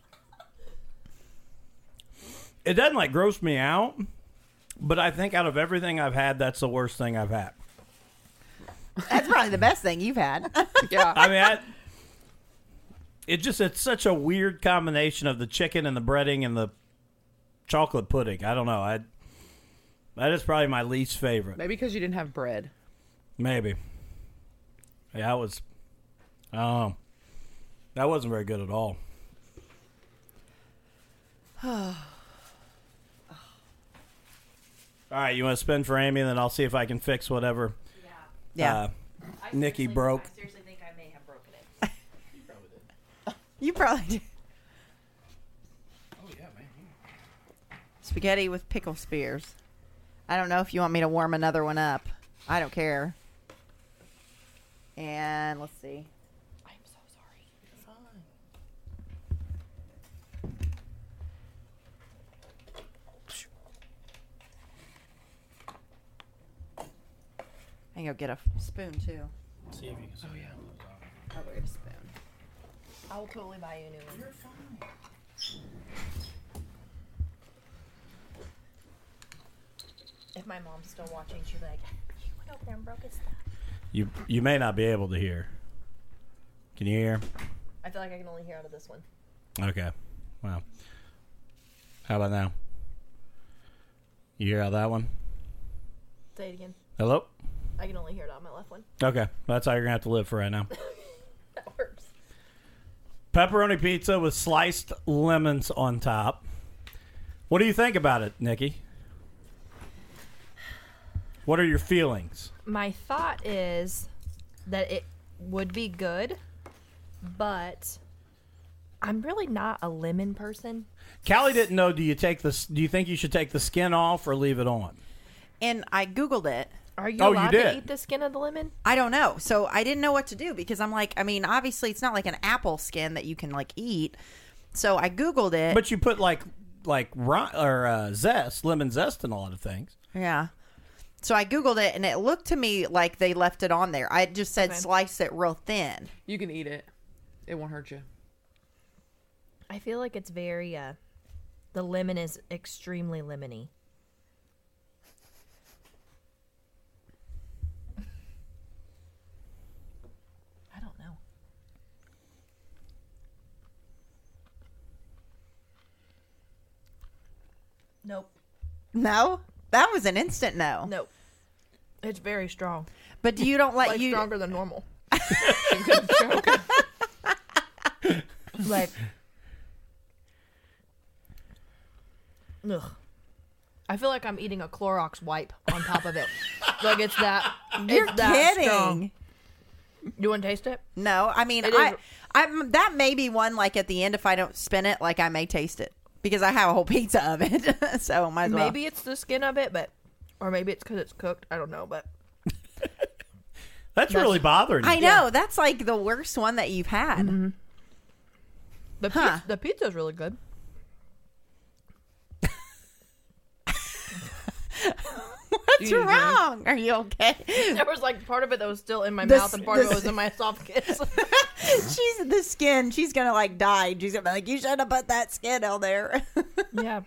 It doesn't like gross me out, but I think out of everything I've had, that's the worst thing I've had. That's probably the best thing you've had. Yeah. I mean, I, it just it's such a weird combination of the chicken and the breading and the chocolate pudding. I don't know. I that is probably my least favorite. Maybe because you didn't have bread. Maybe. Yeah, it was. Oh, that wasn't very good at all. All right, you want to spin for Amy, and then I'll see if I can fix whatever. Yeah. Uh, Nikki broke. I seriously think I may have broken it. You probably do. Oh, yeah, man. Spaghetti with pickle spears. I don't know if you want me to warm another one up. I don't care. And let's see. I'm so sorry. I can go get a spoon too. See if you can see. Oh, yeah. I'll go get a spoon. I will totally buy you a new one. You're fine. If my mom's still watching, she'll be like, "You went over there and broke his stuff." You you may not be able to hear. Can you hear? I feel like I can only hear out of this one. Okay. Wow. How about now? You hear out of that one? Say it again. Hello? I can only hear it out of my left one. Okay. That's how you're going to have to live for right now. That works. Pepperoni pizza with sliced lemons on top. What do you think about it, Nikki? What are your feelings? My thought is that it would be good, but I'm really not a lemon person. Callie didn't know. Do you take this? Do you think you should take the skin off or leave it on? And I Googled it. Are you Oh, you allowed did? to eat the skin of the lemon? I don't know. So I didn't know what to do because I'm like, I mean, obviously it's not like an apple skin that you can like eat. So I Googled it. But you put like like ri- or uh, zest, lemon zest, in a lot of things. Yeah. So I Googled it and it looked to me like they left it on there. I just said Okay. slice it real thin. You can eat it. It won't hurt you. I feel like it's very, uh, the lemon is extremely lemony. I don't know. Nope. No? That was an instant no. Nope. It's very strong. But do you don't let Like you stronger than normal. Good joke. Like, ugh. I feel like I'm eating a Clorox wipe on top of it. Like it's that. You're it's that kidding. strong. You want to taste it? No, I mean It I is- I'm that may be one like at the end if I don't spin it, like I may taste it. Because I have a whole pizza of it. So might as well. Maybe it's the skin of it, but or maybe it's because it's cooked. I don't know, but That's, really bothering you. I know. That's like the worst one that you've had. the Huh. pizza, the pizza's really good. What's You need a drink? wrong? Are you okay? There was like part of it that was still in my The mouth s- and part the of it s- was in my esophagus. She's the skin. She's gonna like die. She's gonna be like, you should have put that skin on there. Yeah.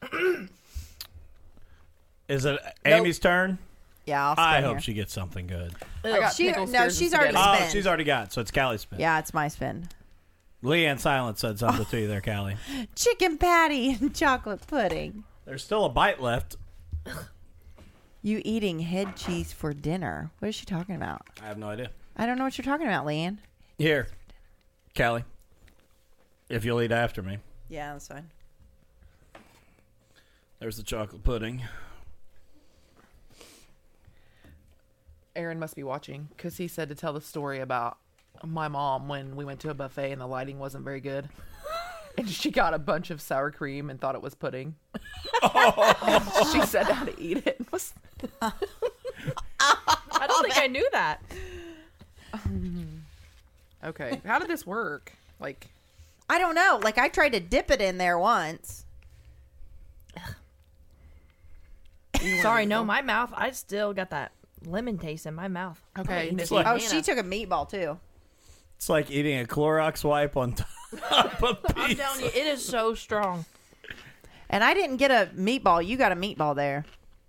Is it Amy's turn? Yeah, I'll spin I here. hope she gets something good. I got She- pickle no, spears and she's already spaghetti. spent. Oh, she's already got it, so it's Callie's spin. Yeah, it's my spin. Leanne Silence said something to you there, Callie. Chicken patty and chocolate pudding. There's still a bite left. You eating head cheese for dinner? What is she talking about? I have no idea. I don't know what you're talking about, Leanne. Here, Callie, if you'll eat after me. Yeah, that's fine. There's the chocolate pudding. Aaron must be watching because he said to tell the story about my mom when we went to a buffet and the lighting wasn't very good. And she got a bunch of sour cream and thought it was pudding. She said how to eat it. It was- I don't think I knew that. Okay. How did this work? Like, I don't know. Like I tried to dip it in there once. Sorry, no, my mouth. I still got that lemon taste in my mouth. Okay, I'm Nikki. eating Oh, this she took a meatball too. It's like eating a Clorox wipe on top up a I'm pizza. telling you, it is so strong. And I didn't get a meatball. You got a meatball there.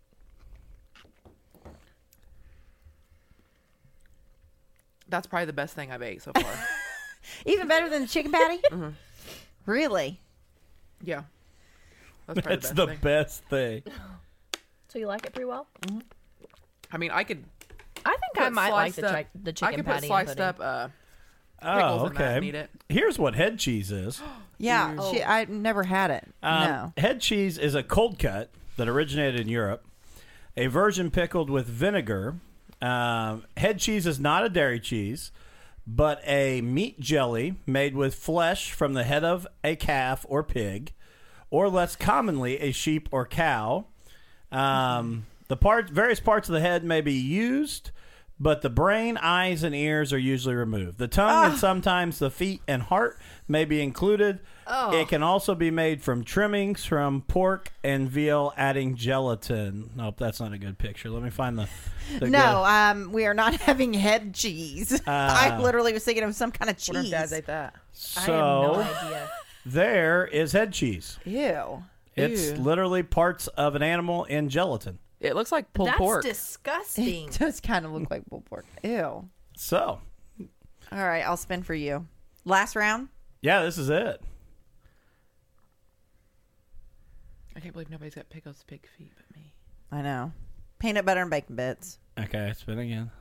That's probably the best thing I've ate so far. Even better than the chicken patty? Really? Yeah. That's probably That's the the best thing. best thing. So you like it pretty well? I mean, I could I think I put might like the, sliced chi- up- the chicken I could put patty and sliced pudding. up uh, Oh, pickles in that okay. and eat it. Here's what head cheese is. Yeah. Oh. She, I never had it. Um, no. Head cheese is a cold cut that originated in Europe. A version pickled with vinegar. Um, head cheese is not a dairy cheese, but a meat jelly made with flesh from the head of a calf or pig, or less commonly a sheep or cow. Um, the part, various parts of the head may be used, but the brain, eyes, and ears are usually removed. The tongue and sometimes the feet and heart may be included. It can also be made from trimmings from pork and veal, adding gelatin. Nope, that's not a good picture. Let me find the. the No, good- um, we are not having head cheese. I literally was thinking of some kind of cheese. Wonder if Dad's ate that. I have no So idea. there is head cheese. Ew. It's Ew. literally parts of an animal in gelatin. It looks like pulled That's pork. disgusting. It does kind of look like pulled pork. Ew. All So, right, I'll spin for you. Last round. yeah, this is it. I can't believe nobody's got Pecos pig feet but me. I know. Peanut butter and bacon bits. Okay, spin again.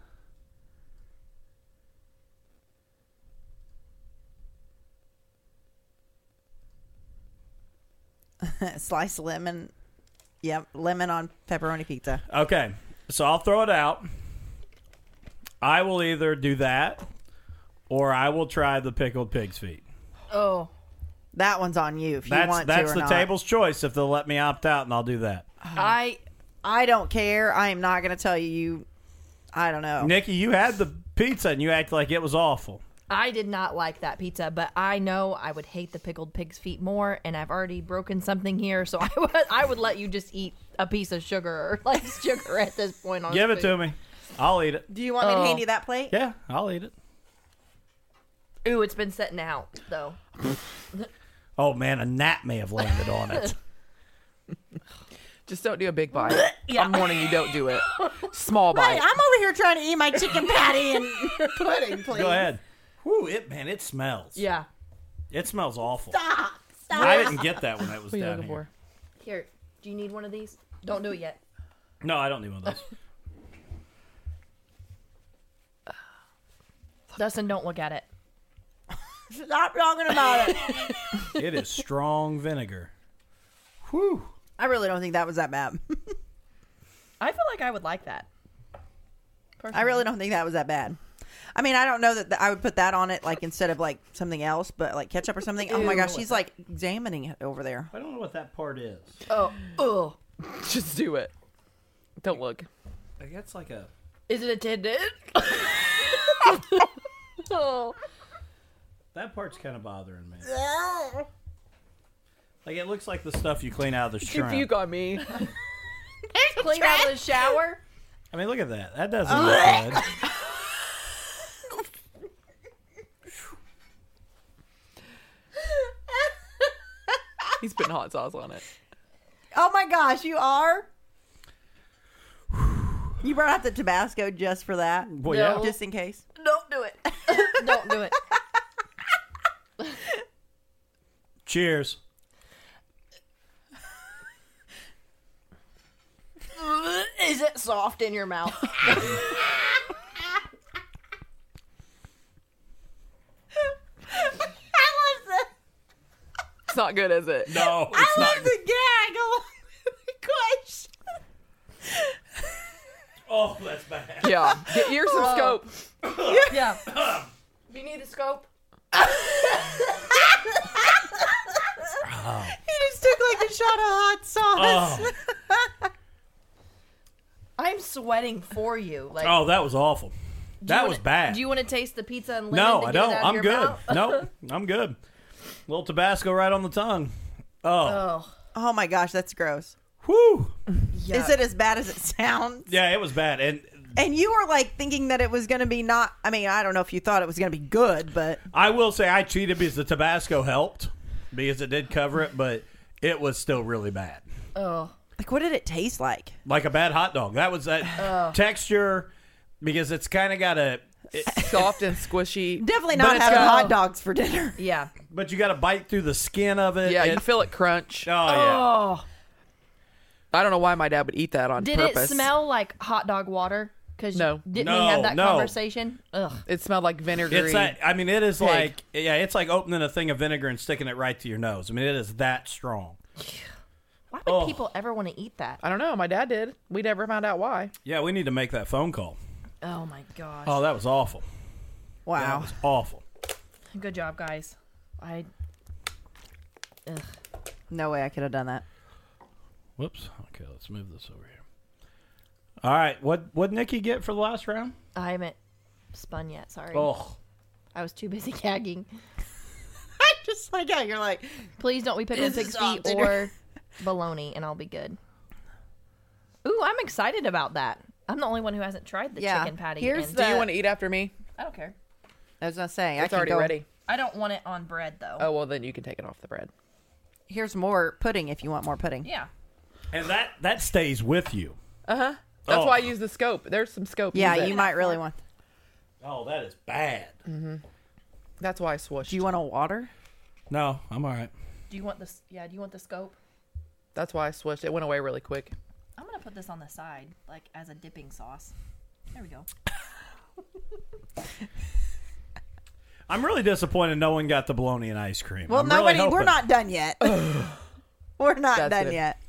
Sliced lemon. Yep, lemon on pepperoni pizza. Okay, so I'll throw it out. I will either do that or I will try the pickled pig's feet. Oh, That one's on you if you That's want that's to or the not. table's choice if they'll let me opt out, and I'll do that. I I don't care. I am not going to tell you. You. I don't know. Nikki, you had the pizza and you act like it was awful. I did not like that pizza, but I know I would hate the pickled pig's feet more, and I've already broken something here, so I would I would let you just eat a piece of sugar or like sugar at this point. On Give it to me. I'll eat it. Do you want me to Oh. hand you that plate? Yeah, I'll eat it. Ooh, it's been setting out though. Oh man, a gnat may have landed on it. Just don't do a big bite. I'm warning you, don't do it. Small Hey, bite. I'm over here trying to eat my chicken patty and pudding, please. Go ahead. Whew, it man, it smells. Yeah. It smells awful. Stop. Stop. I didn't get that when I was What are you down looking here. for? Here, do you need one of these? Don't do it yet. No, I don't need one of those. Dustin, don't look at it. Stop talking about it. It is strong vinegar. Whew. I really don't think that was that bad. I feel like I would like that. I really don't think that was that bad. I mean, I don't know that th- I would put that on it like instead of like something else, but like ketchup or something. Oh my Ew. gosh, she's like examining it over there. I don't know what that part is. Oh, oh. Just do it. Don't look. Like, that's like a. Is it a tidbit? Oh. That part's kind of bothering me. Like it looks like the stuff you clean out of the You shrimp. puke on me. Clean out of the shower. I mean, look at that. That doesn't look good. He's putting hot sauce on it. Oh my gosh, you are. You brought out the Tabasco just for that, Well, No. yeah. just in case. Don't do it. Don't do it. Cheers. Is it soft in your mouth? It's not good, is it? No, I it's love not. the gag along with the question. Oh, that's bad. Yeah. Get, here's some scope. Yeah. Do you need a scope? He just took like a shot of hot sauce. Oh, I'm sweating for you. Like, oh, that was awful. do you That wanna- was bad. Do you want to taste the pizza and lemon? No, to I get it don't. out of I'm your good. mouth? No, I'm good. A little Tabasco right on the tongue. Oh, Oh, Oh my gosh, that's gross. whew. Is it as bad as it sounds? Yeah, it was bad. And And you were like thinking that it was going to be not. I mean, I don't know if you thought it was going to be good, but I will say I cheated because the Tabasco helped because it did cover it, but it was still really bad. Oh, like, what did it taste like? Like a bad hot dog. That was that texture because it's kind of got a. It, Soft and squishy. Definitely But not it's having got- hot dogs for dinner. yeah. but you got to bite through the skin of it. Yeah, It- you feel it crunch. Oh yeah. Oh, I don't know why my dad would eat that on did purpose. it smell like hot dog water? Because No. didn't No, we have that no. conversation? Ugh. It smelled like vinegary. It's that. I mean, it is pig. like yeah, it's like opening a thing of vinegar and sticking it right to your nose. I mean, it is that strong. Why would Oh. people ever want to eat that? I don't know. My dad did. We never found out why. Yeah, we need to make that phone call. Oh my gosh. Oh, that was awful. That Wow. was awful. Good job, guys. I. Ugh. No way I could have done that. Whoops. Okay, let's move this over here. All right, what what Nikki get for the last round? I haven't spun yet. Sorry. Oh, I was too busy gagging. I just like how you're like, Please don't be pickled This pig's is all feet dinner. or bologna, and I'll be good. Ooh, I'm excited about that. I'm the only one who hasn't tried the Yeah, chicken patty. here's and the- Do you want to eat after me? I don't care. I was gonna say, I It's can already go- ready. I don't want it on bread though. Oh, well, then you can take it off the bread. Here's more pudding if you want more pudding. Yeah. and that that stays with you. Uh huh. That's Oh. why I use the scope. There's some scope. Yeah, Use it. you might really want. Oh, that is bad. That's why I swooshed. Do you want a water? No, I'm all right. Do you want this? Yeah. Do you want the scope? That's why I swooshed. It went away really quick. I'm gonna put this on the side, like as a dipping sauce. There we go. I'm really disappointed no one got the bologna and ice cream. Well, I'm really nobody. we're hoping- not done yet. we're not That's done it. yet.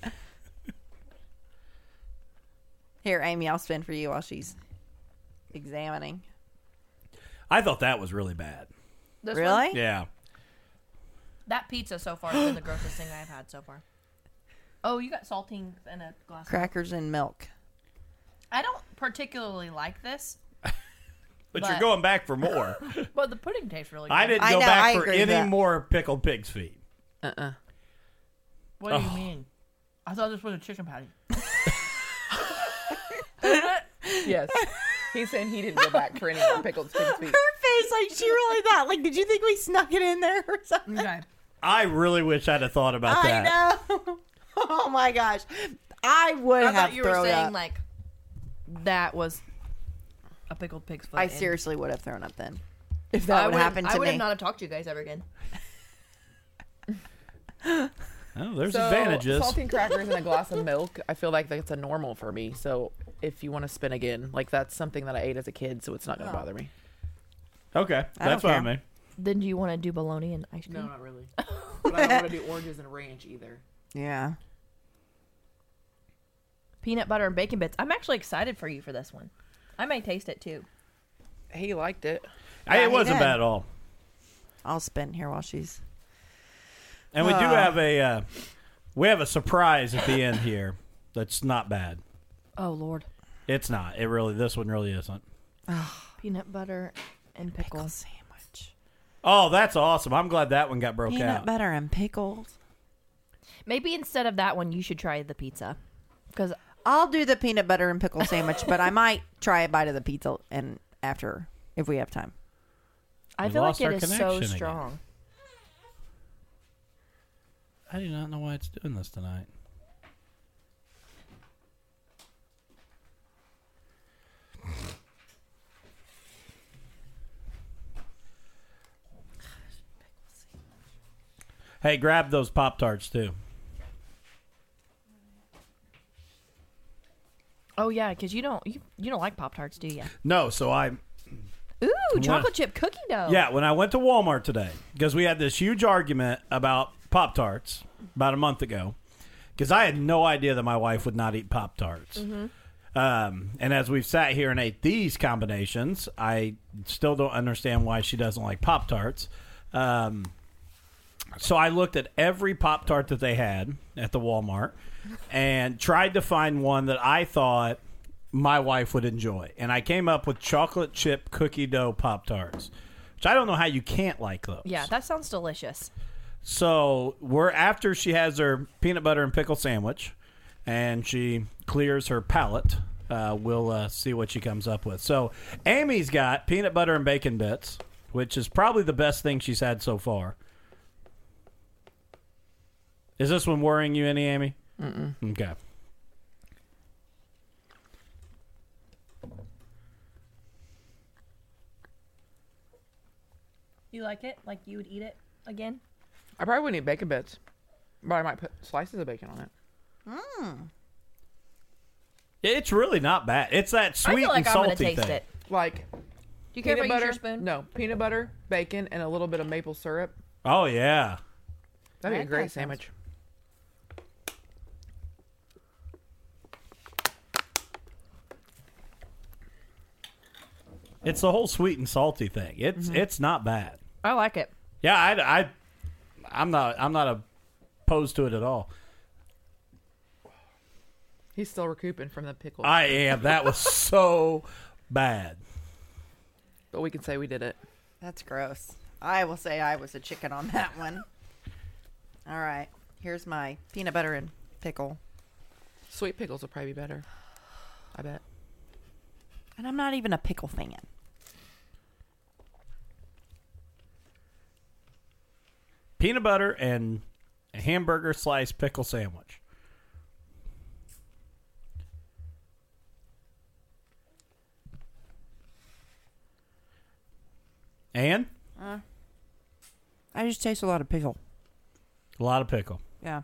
Here, Amy, I'll spin for you while she's examining. I thought that was really bad. This Really? one? Yeah. That pizza so far has been the grossest thing I've had so far. Oh, you got saltine in a glass. of milk. Crackers and milk. I don't particularly like this, But, But- you're going back for more. but the pudding tastes really good. I didn't I go know, back I for agree with any that. more pickled pig's feet. Uh uh What do you Oh. mean? I thought this was a chicken patty. Yes. He's saying he didn't go back for any more pickled pig's feet. Her face, like she really thought. Like, did you think we snuck it in there or something? Okay. I really wish I'd have thought about that. I know. Oh my gosh, I would I have thought you were thrown saying up. like that was a pickled pig's foot. I and- seriously would have thrown up then. If that I would would happen to I would me. have not have talked to you guys ever again. Oh, there's So, advantages. saltine crackers and a glass of milk, I feel like that's a normal for me. So if you want to spin again, like that's something that I ate as a kid, so it's not going to Oh. bother me. Okay, I don't that's fine care. with me. Then do you want to do bologna and ice cream? No, not really. But I don't want to do oranges and ranch either. Yeah. Peanut butter and bacon bits. I'm actually excited for you for this one. I may taste it too. He liked it. I, Yeah, it he wasn't did. bad at all. I'll spin here while she's. And we do Ah. have a uh, we have a surprise at the end here that's not bad. Oh Lord. It's not. It really. This one really isn't. Peanut butter and Pickle pickles. sandwich. Oh, that's awesome. I'm glad that one got broke Peanut out. butter and pickles. Maybe instead of that one, you should try the pizza. Because I'll do the peanut butter and pickle sandwich, but I might try a bite of the pizza and after if we have time. I We feel like lost it our is so connection again. strong. I do not know why it's doing this tonight. Hey, grab those Pop Tarts too. Oh yeah, because you don't you, you don't like Pop Tarts, do you? No, so I Ooh, chocolate chip cookie dough. yeah, when I went to Walmart today because we had this huge argument about Pop Tarts about a month ago because I had no idea that my wife would not eat Pop Tarts. Um, and as we've sat here and ate these combinations, I still don't understand why she doesn't like Pop Tarts. Um, so I looked at every Pop Tart that they had at the Walmart and tried to find one that I thought my wife would enjoy. And I came up with chocolate chip cookie dough Pop Tarts, which I don't know how you can't like those. Yeah, that sounds delicious. So we're after she has her peanut butter and pickle sandwich, and she clears her palate uh, we'll uh, see what she comes up with. So Amy's got peanut butter and bacon bits, which is probably the best thing she's had so far. Is this one worrying you any, Amy? Mm-mm. Okay. You like it? Like you would eat it again? I probably wouldn't eat bacon bits, but I might put slices of bacon on it. It's really not bad. It's that I sweet feel like and I'm salty gonna taste thing. it. Like Do you care if I peanut use your butter. spoon? No, peanut butter, bacon, and a little bit of maple syrup. Oh, yeah. That'd be a That great sounds- sandwich. It's the whole sweet and salty thing. It's Mm-hmm. it's not bad. I like it. Yeah, I, I, I'm not I'm not opposed to it at all. He's still recouping from the pickle, I am. That was so bad. but we can say we did it. That's gross. I will say I was a chicken on that one. All right. Here's my peanut butter and pickle. Sweet pickles will probably be better. I bet. And I'm not even a pickle fan. Peanut butter and a hamburger slice pickle sandwich. And I just taste a lot of pickle. a lot of pickle. Yeah.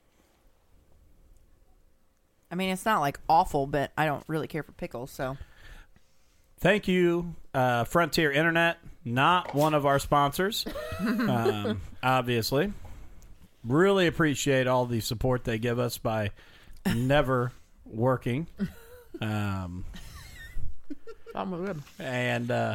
I mean, it's not like awful, but I don't really care for pickles, so. Thank you, uh, Frontier Internet. Not one of our sponsors, um, obviously. Really appreciate all the support they give us by never working. Um, I'm good. and uh,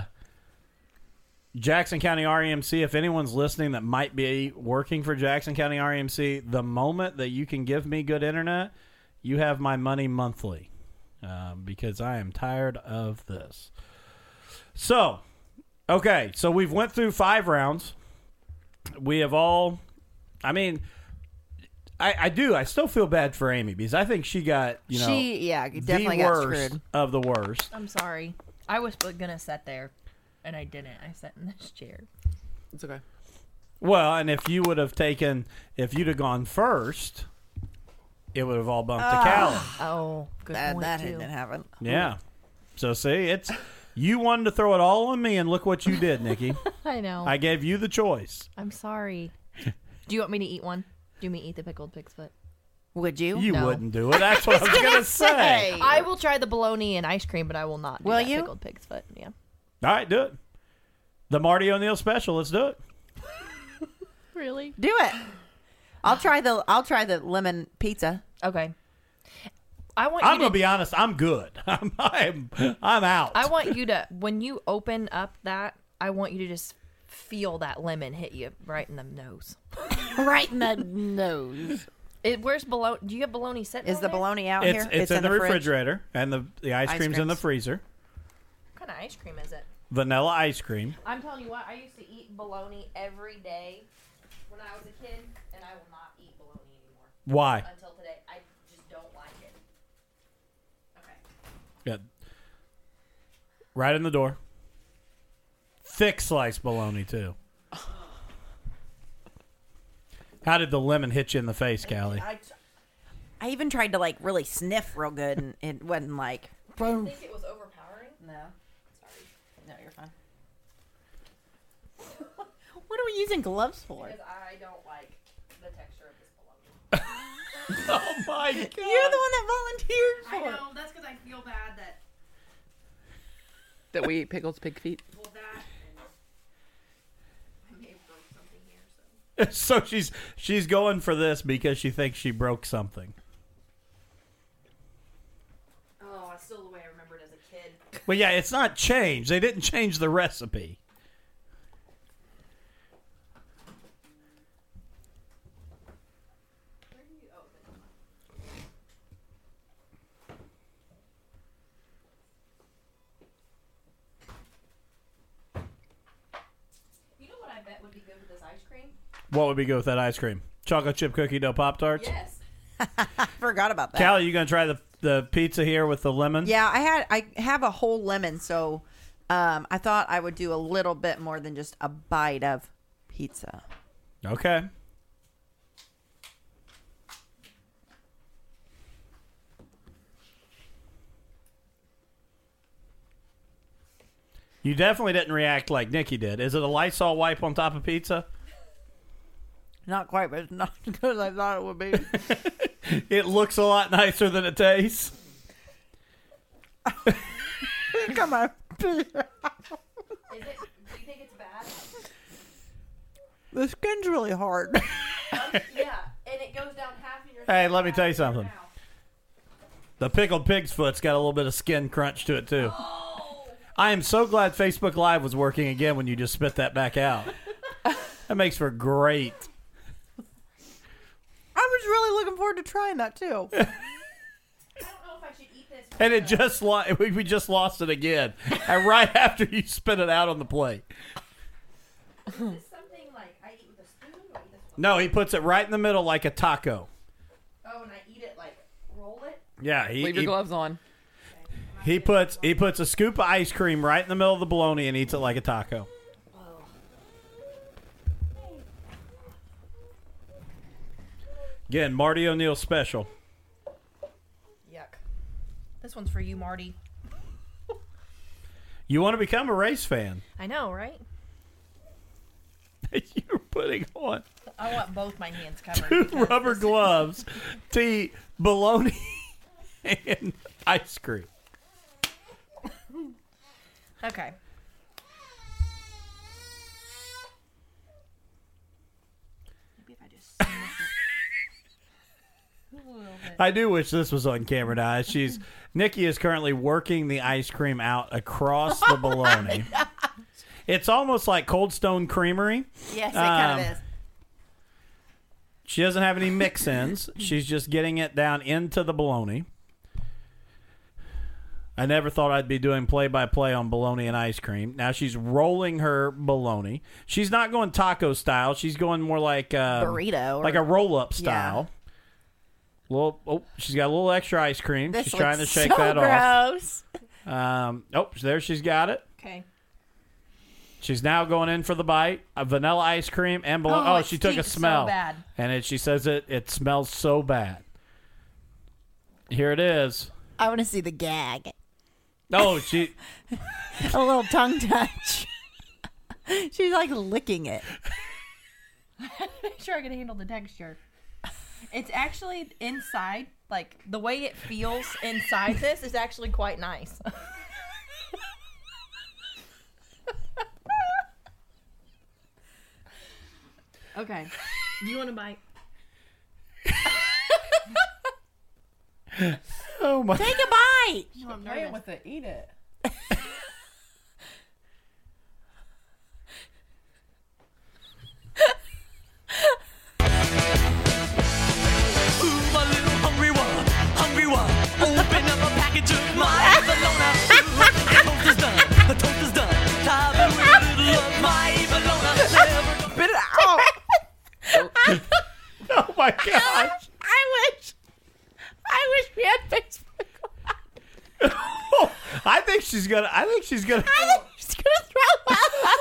Jackson County R E M C, if anyone's listening that might be working for Jackson County R E M C, the moment that you can give me good internet, you have my money monthly, um, because I am tired of this. So, okay, so we've went through five rounds. We have all, I mean, I, I do. I still feel bad for Amy because I think she got, you know, she, yeah, definitely the got worst screwed. of the worst. I'm sorry. I was gonna sit there, and I didn't. I sat in this chair. It's okay. Well, and if you would have taken, if you'd have gone first, it would have all bumped to Callie. Oh, good That, point that too. didn't happen. Yeah. So see, it's you wanted to throw it all on me, and look what you did, Nikki. I know. I gave you the choice. I'm sorry. Do you want me to eat one? Do me eat the pickled pig's foot? Would you? You No. wouldn't do it. That's what I was gonna say. I will try the bologna and ice cream, but I will not do Will that you? pickled pig's foot. Yeah. All right, do it. The Marty O'Neill special. Let's do it. Really? Do it. I'll try the. I'll try the lemon pizza. Okay. I want I'm you gonna to. be honest. I'm good. I'm I'm, I'm out. I want you to. When you open up that, I want you to just feel that lemon hit you right in the nose. Right in the nose. It, where's bologna? Do you have bologna sitting? Is on the there? bologna out it's here? it's, in, the, fridge? refrigerator, and the the ice, Ice cream's in the creams. freezer. What kind of ice cream is it? Vanilla ice cream. I'm telling you what. I used to eat bologna every day when I was a kid, and I will not eat bologna anymore Why? until today. I just don't like it. Okay. Yeah. Right in the door. Thick sliced bologna too. How did the lemon hit you in the face, Callie? I, I even tried to like really sniff real good, and it wasn't like. I think it was overpowering. No. Sorry. No, you're fine. What are we using gloves for? Because I don't like the texture of this bologna. Oh my god! You're the one that volunteered for I it. know. That's because I feel bad that That we eat pickles pig feet. well that and I may have broke something here. So So she's she's going for this because she thinks she broke something. oh, it's still the way I remember it as a kid. Well, yeah, it's not changed. They didn't change the recipe. Where do you open? You know what I bet would be good with this ice cream? What would we go with that ice cream? Chocolate chip cookie dough Pop Tarts? Yes. I forgot about that. Callie, you gonna try the the pizza here with the lemon? Yeah, I had I have a whole lemon, so um, I thought I would do a little bit more than just a bite of pizza. Okay. You definitely didn't react like Nikki did. Is it a Lysol wipe on top of pizza? Not quite, but it's not as good as I thought it would be. It looks a lot nicer than it tastes. Come on. Is it, do you think it's bad? The skin's really hard. Yeah, and it goes down half of your. Hey, let me tell you something. The pickled pig's foot's got a little bit of skin crunch to it, too. I am so glad Facebook Live was working again when you just spit that back out. That makes for great. I was really looking forward to trying that, too. I don't know if I should eat this. And it just lo- we we just lost it again. And right after you spit it out on the plate. Is this something like I eat with a spoon or eat this one? No, he puts it right in the middle like a taco. Oh, and I eat it like roll it? Yeah, he Leave your he, gloves on. he puts he puts a scoop of ice cream right in the middle of the bologna and eats it like a taco. Again, Marty O'Neill special. Yuck. This one's for you, Marty. You want to become a race fan? I know, right? You're putting on I want both my hands covered. two because rubber this- gloves to eat bologna and ice cream. Okay. Maybe if I just sniff it. A little bit. I do wish this was on camera, guys. She's Nikki is currently working the ice cream out across the bologna. It's almost like Cold Stone Creamery. Yes, it kind Um, of is. She doesn't have any mix-ins. She's just getting it down into the bologna. I never thought I'd be doing play-by-play on bologna and ice cream. Now she's rolling her bologna. She's not going taco style. She's going more like um, Burrito or- like a roll-up style. Little, oh, she's got a little extra ice cream. This she's trying to looks shake so that gross. off. Um, oh, there she's got it. Okay. She's now going in for the bite. A vanilla ice cream and bologna. Oh, Oh, it she took a stinks so smell. bad. And it, she says it, it smells so bad. Here it is. I want to see the gag. Oh, she. A little tongue touch. She's like licking it. Make sure I can handle the texture. It's actually inside, like the way it feels inside this is actually quite nice. Okay. Do you want to bite? Oh my. Take a bite. I'm Play it with it. Eat it. Ooh, my little hungry one, hungry one. Open up a package of my bologna. The toast is done. The toast is done. Time to with a little of my bologna. Never gonna Spit it out. Oh my gosh. I wish. I wish we had Facebook. I think she's gonna. I think she's gonna. I think she's gonna throw up.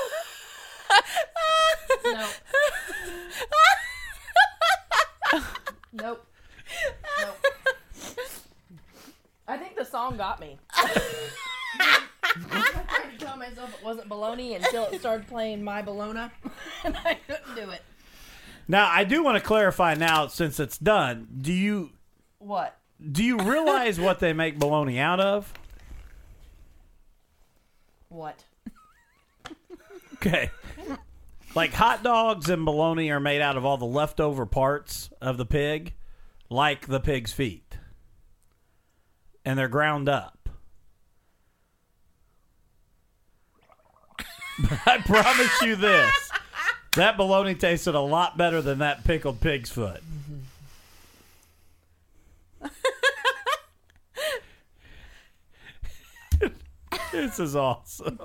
No. Nope. Nope. I think the song got me. I tried to tell myself it wasn't baloney until it started playing My Bologna, and I couldn't do it. Now I do want to clarify now, since it's done. Do you What? do you realize what they make bologna out of? What? Okay. Like hot dogs and bologna are made out of all the leftover parts of the pig, like the pig's feet. And they're ground up. But I promise you this. That bologna tasted a lot better than that pickled pig's foot. This is awesome.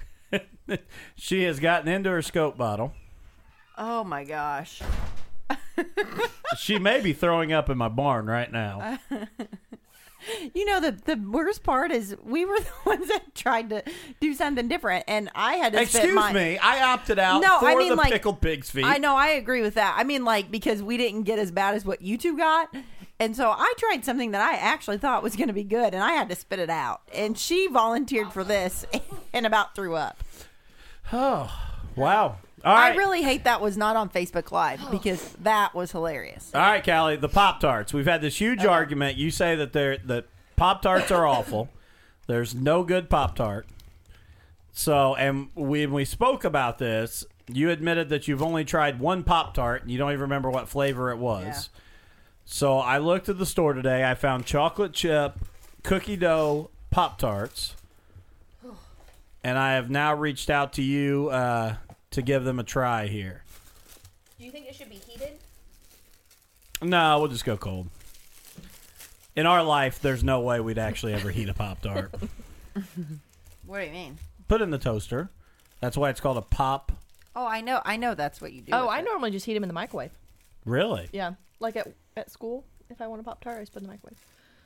She has gotten into her scope bottle. Oh my gosh. She may be throwing up in my barn right now. You know, the the worst part is we were the ones that tried to do something different, and I had to spit Excuse my, me, I opted out No, for I mean, the like, pickled pig's feet. I know, I agree with that. I mean, like, because we didn't get as bad as what you two got. And so I tried something that I actually thought was going to be good, and I had to spit it out. And she volunteered for this and about threw up. Oh, wow. All right. I really hate that was not on Facebook Live because that was hilarious. All right, Callie, the Pop-Tarts. We've had this huge Okay. argument. You say that they're that Pop-Tarts are awful. There's no good Pop-Tart. So, and when we spoke about this, you admitted that you've only tried one Pop-Tart, and you don't even remember what flavor it was. Yeah. So I looked at the store today. I found chocolate chip, cookie dough Pop-Tarts. And I have now reached out to you uh, to give them a try here. Do you think it should be heated? No, we'll just go cold. In our life, there's no way we'd actually ever heat a Pop-Tart. What do you mean? Put it in the toaster. That's why it's called a Pop. Oh, I know. I know that's what you do. Oh, with I it. normally just heat them in the microwave. Really? Yeah, like at at school, if I want a Pop-Tart, I just put it in the microwave.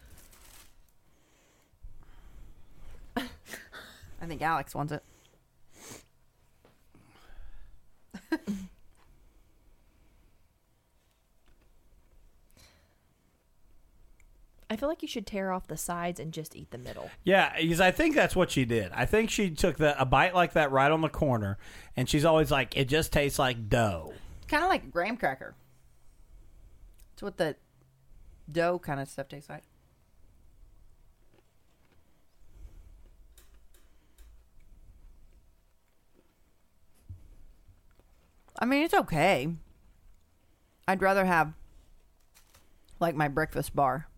I think Alex wants it. I feel like you should tear off the sides and just eat the middle. Yeah, because I think that's what she did. I think she took the, a bite like that right on the corner, and she's always like, it just tastes like dough. Kind of like a graham cracker. It's what the dough kind of stuff tastes like. I mean, it's okay. I'd rather have like my breakfast bar.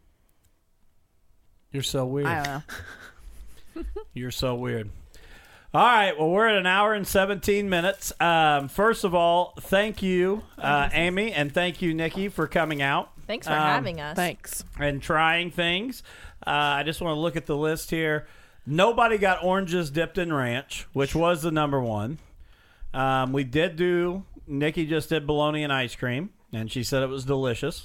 You're so weird. I don't know. You're so weird. All right, well, we're at an hour and seventeen minutes. Um, first of all, thank you, uh, Amy, and thank you, Nikki, for coming out. Thanks for Um, having us. Thanks. and trying things. Uh, I just want to look at the list here. Nobody got oranges dipped in ranch, which was the number one. Um, we did do, Nikki just did bologna and ice cream, and she said it was delicious.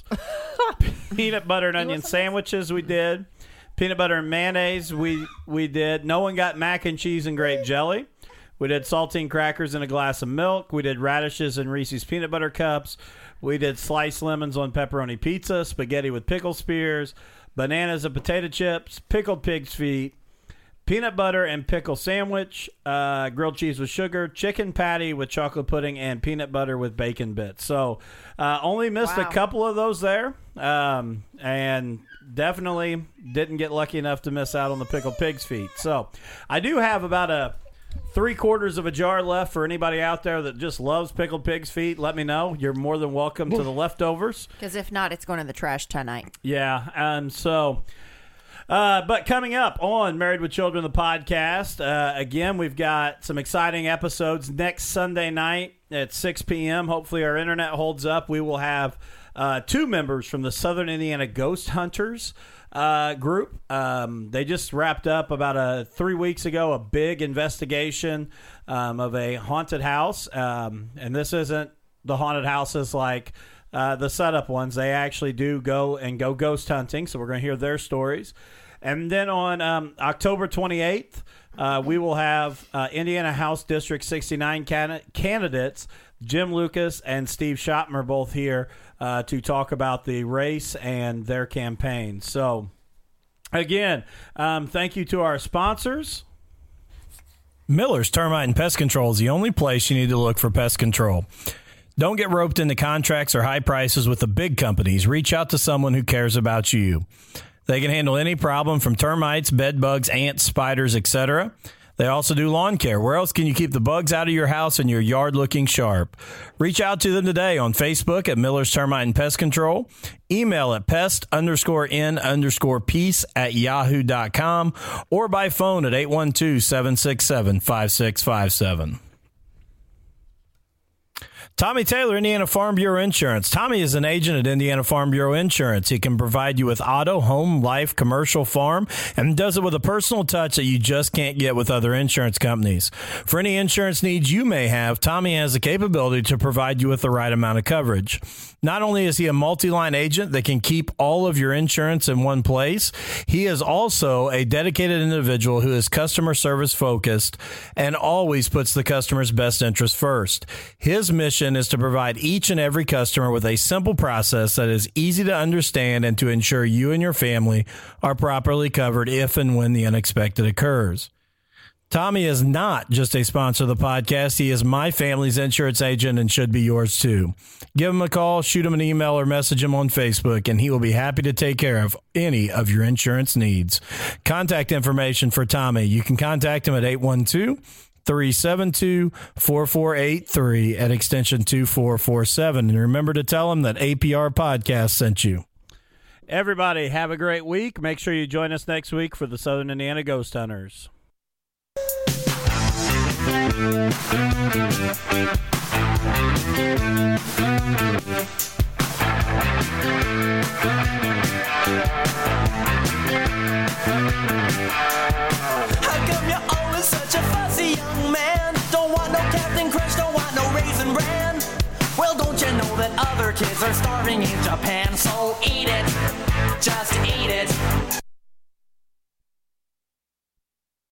Peanut butter and onion sandwiches we did. Peanut butter and mayonnaise we, we did. No one got mac and cheese and grape jelly. We did saltine crackers and a glass of milk. We did radishes and Reese's peanut butter cups. We did sliced lemons on pepperoni pizza, spaghetti with pickle spears, bananas and potato chips, pickled pig's feet, peanut butter and pickle sandwich, uh, grilled cheese with sugar, chicken patty with chocolate pudding, and peanut butter with bacon bits. So uh, only missed Wow. a couple of those there, um, and definitely didn't get lucky enough to miss out on the pickled pig's feet. So I do have about a three quarters of a jar left for anybody out there that just loves pickled pig's feet. Let me know. You're more than welcome to the leftovers. Because if not, it's going in the trash tonight. Yeah, and so, uh, but coming up on Married with Children, the podcast, uh, again, we've got some exciting episodes next Sunday night at six p.m. Hopefully our internet holds up. We will have uh, two members from the Southern Indiana Ghost Hunters uh, group. Um, they just wrapped up about a three weeks ago a big investigation um, of a haunted house, um, and this isn't the haunted houses like uh, the setup ones. They actually do go and go ghost hunting, so we're going to hear their stories. And then on um, October twenty-eighth, uh, we will have uh, Indiana House District sixty-nine can- candidates, Jim Lucas and Steve Schottmer, both here uh, to talk about the race and their campaign. So, again, um, thank you to our sponsors. Miller's Termite and Pest Control is the only place you need to look for pest control. Don't get roped into contracts or high prices with the big companies. Reach out to someone who cares about you. They can handle any problem from termites, bed bugs, ants, spiders, et cetera. They also do lawn care. Where else can you keep the bugs out of your house and your yard looking sharp? Reach out to them today on Facebook at Miller's Termite and Pest Control. Email at pest underscore n underscore peace at yahoo dot com or by phone at eight one two, seven six seven, five six five seven. Tommy Taylor, Indiana Farm Bureau Insurance. Tommy is an agent at Indiana Farm Bureau Insurance. He can provide you with auto, home, life, commercial, farm, and does it with a personal touch that you just can't get with other insurance companies. For any insurance needs you may have, Tommy has the capability to provide you with the right amount of coverage. Not only is he a multi-line agent that can keep all of your insurance in one place, he is also a dedicated individual who is customer service focused and always puts the customer's best interest first. His mission is to provide each and every customer with a simple process that is easy to understand and to ensure you and your family are properly covered if and when the unexpected occurs. Tommy is not just a sponsor of the podcast. He is my family's insurance agent and should be yours too. Give him a call, shoot him an email, or message him on Facebook, and he will be happy to take care of any of your insurance needs. Contact information for Tommy. You can contact him at eight one two, three seven two, four four eight three at extension two four four seven. And remember to tell him that A P R Podcast sent you. Everybody, have a great week. Make sure you join us next week for the Southern Indiana Ghost Hunters. How come you're always such a fussy young man? Don't want no Captain Crunch, don't want no Raisin Bran. Well, don't you know that other kids are starving in Japan? So eat it, just eat it.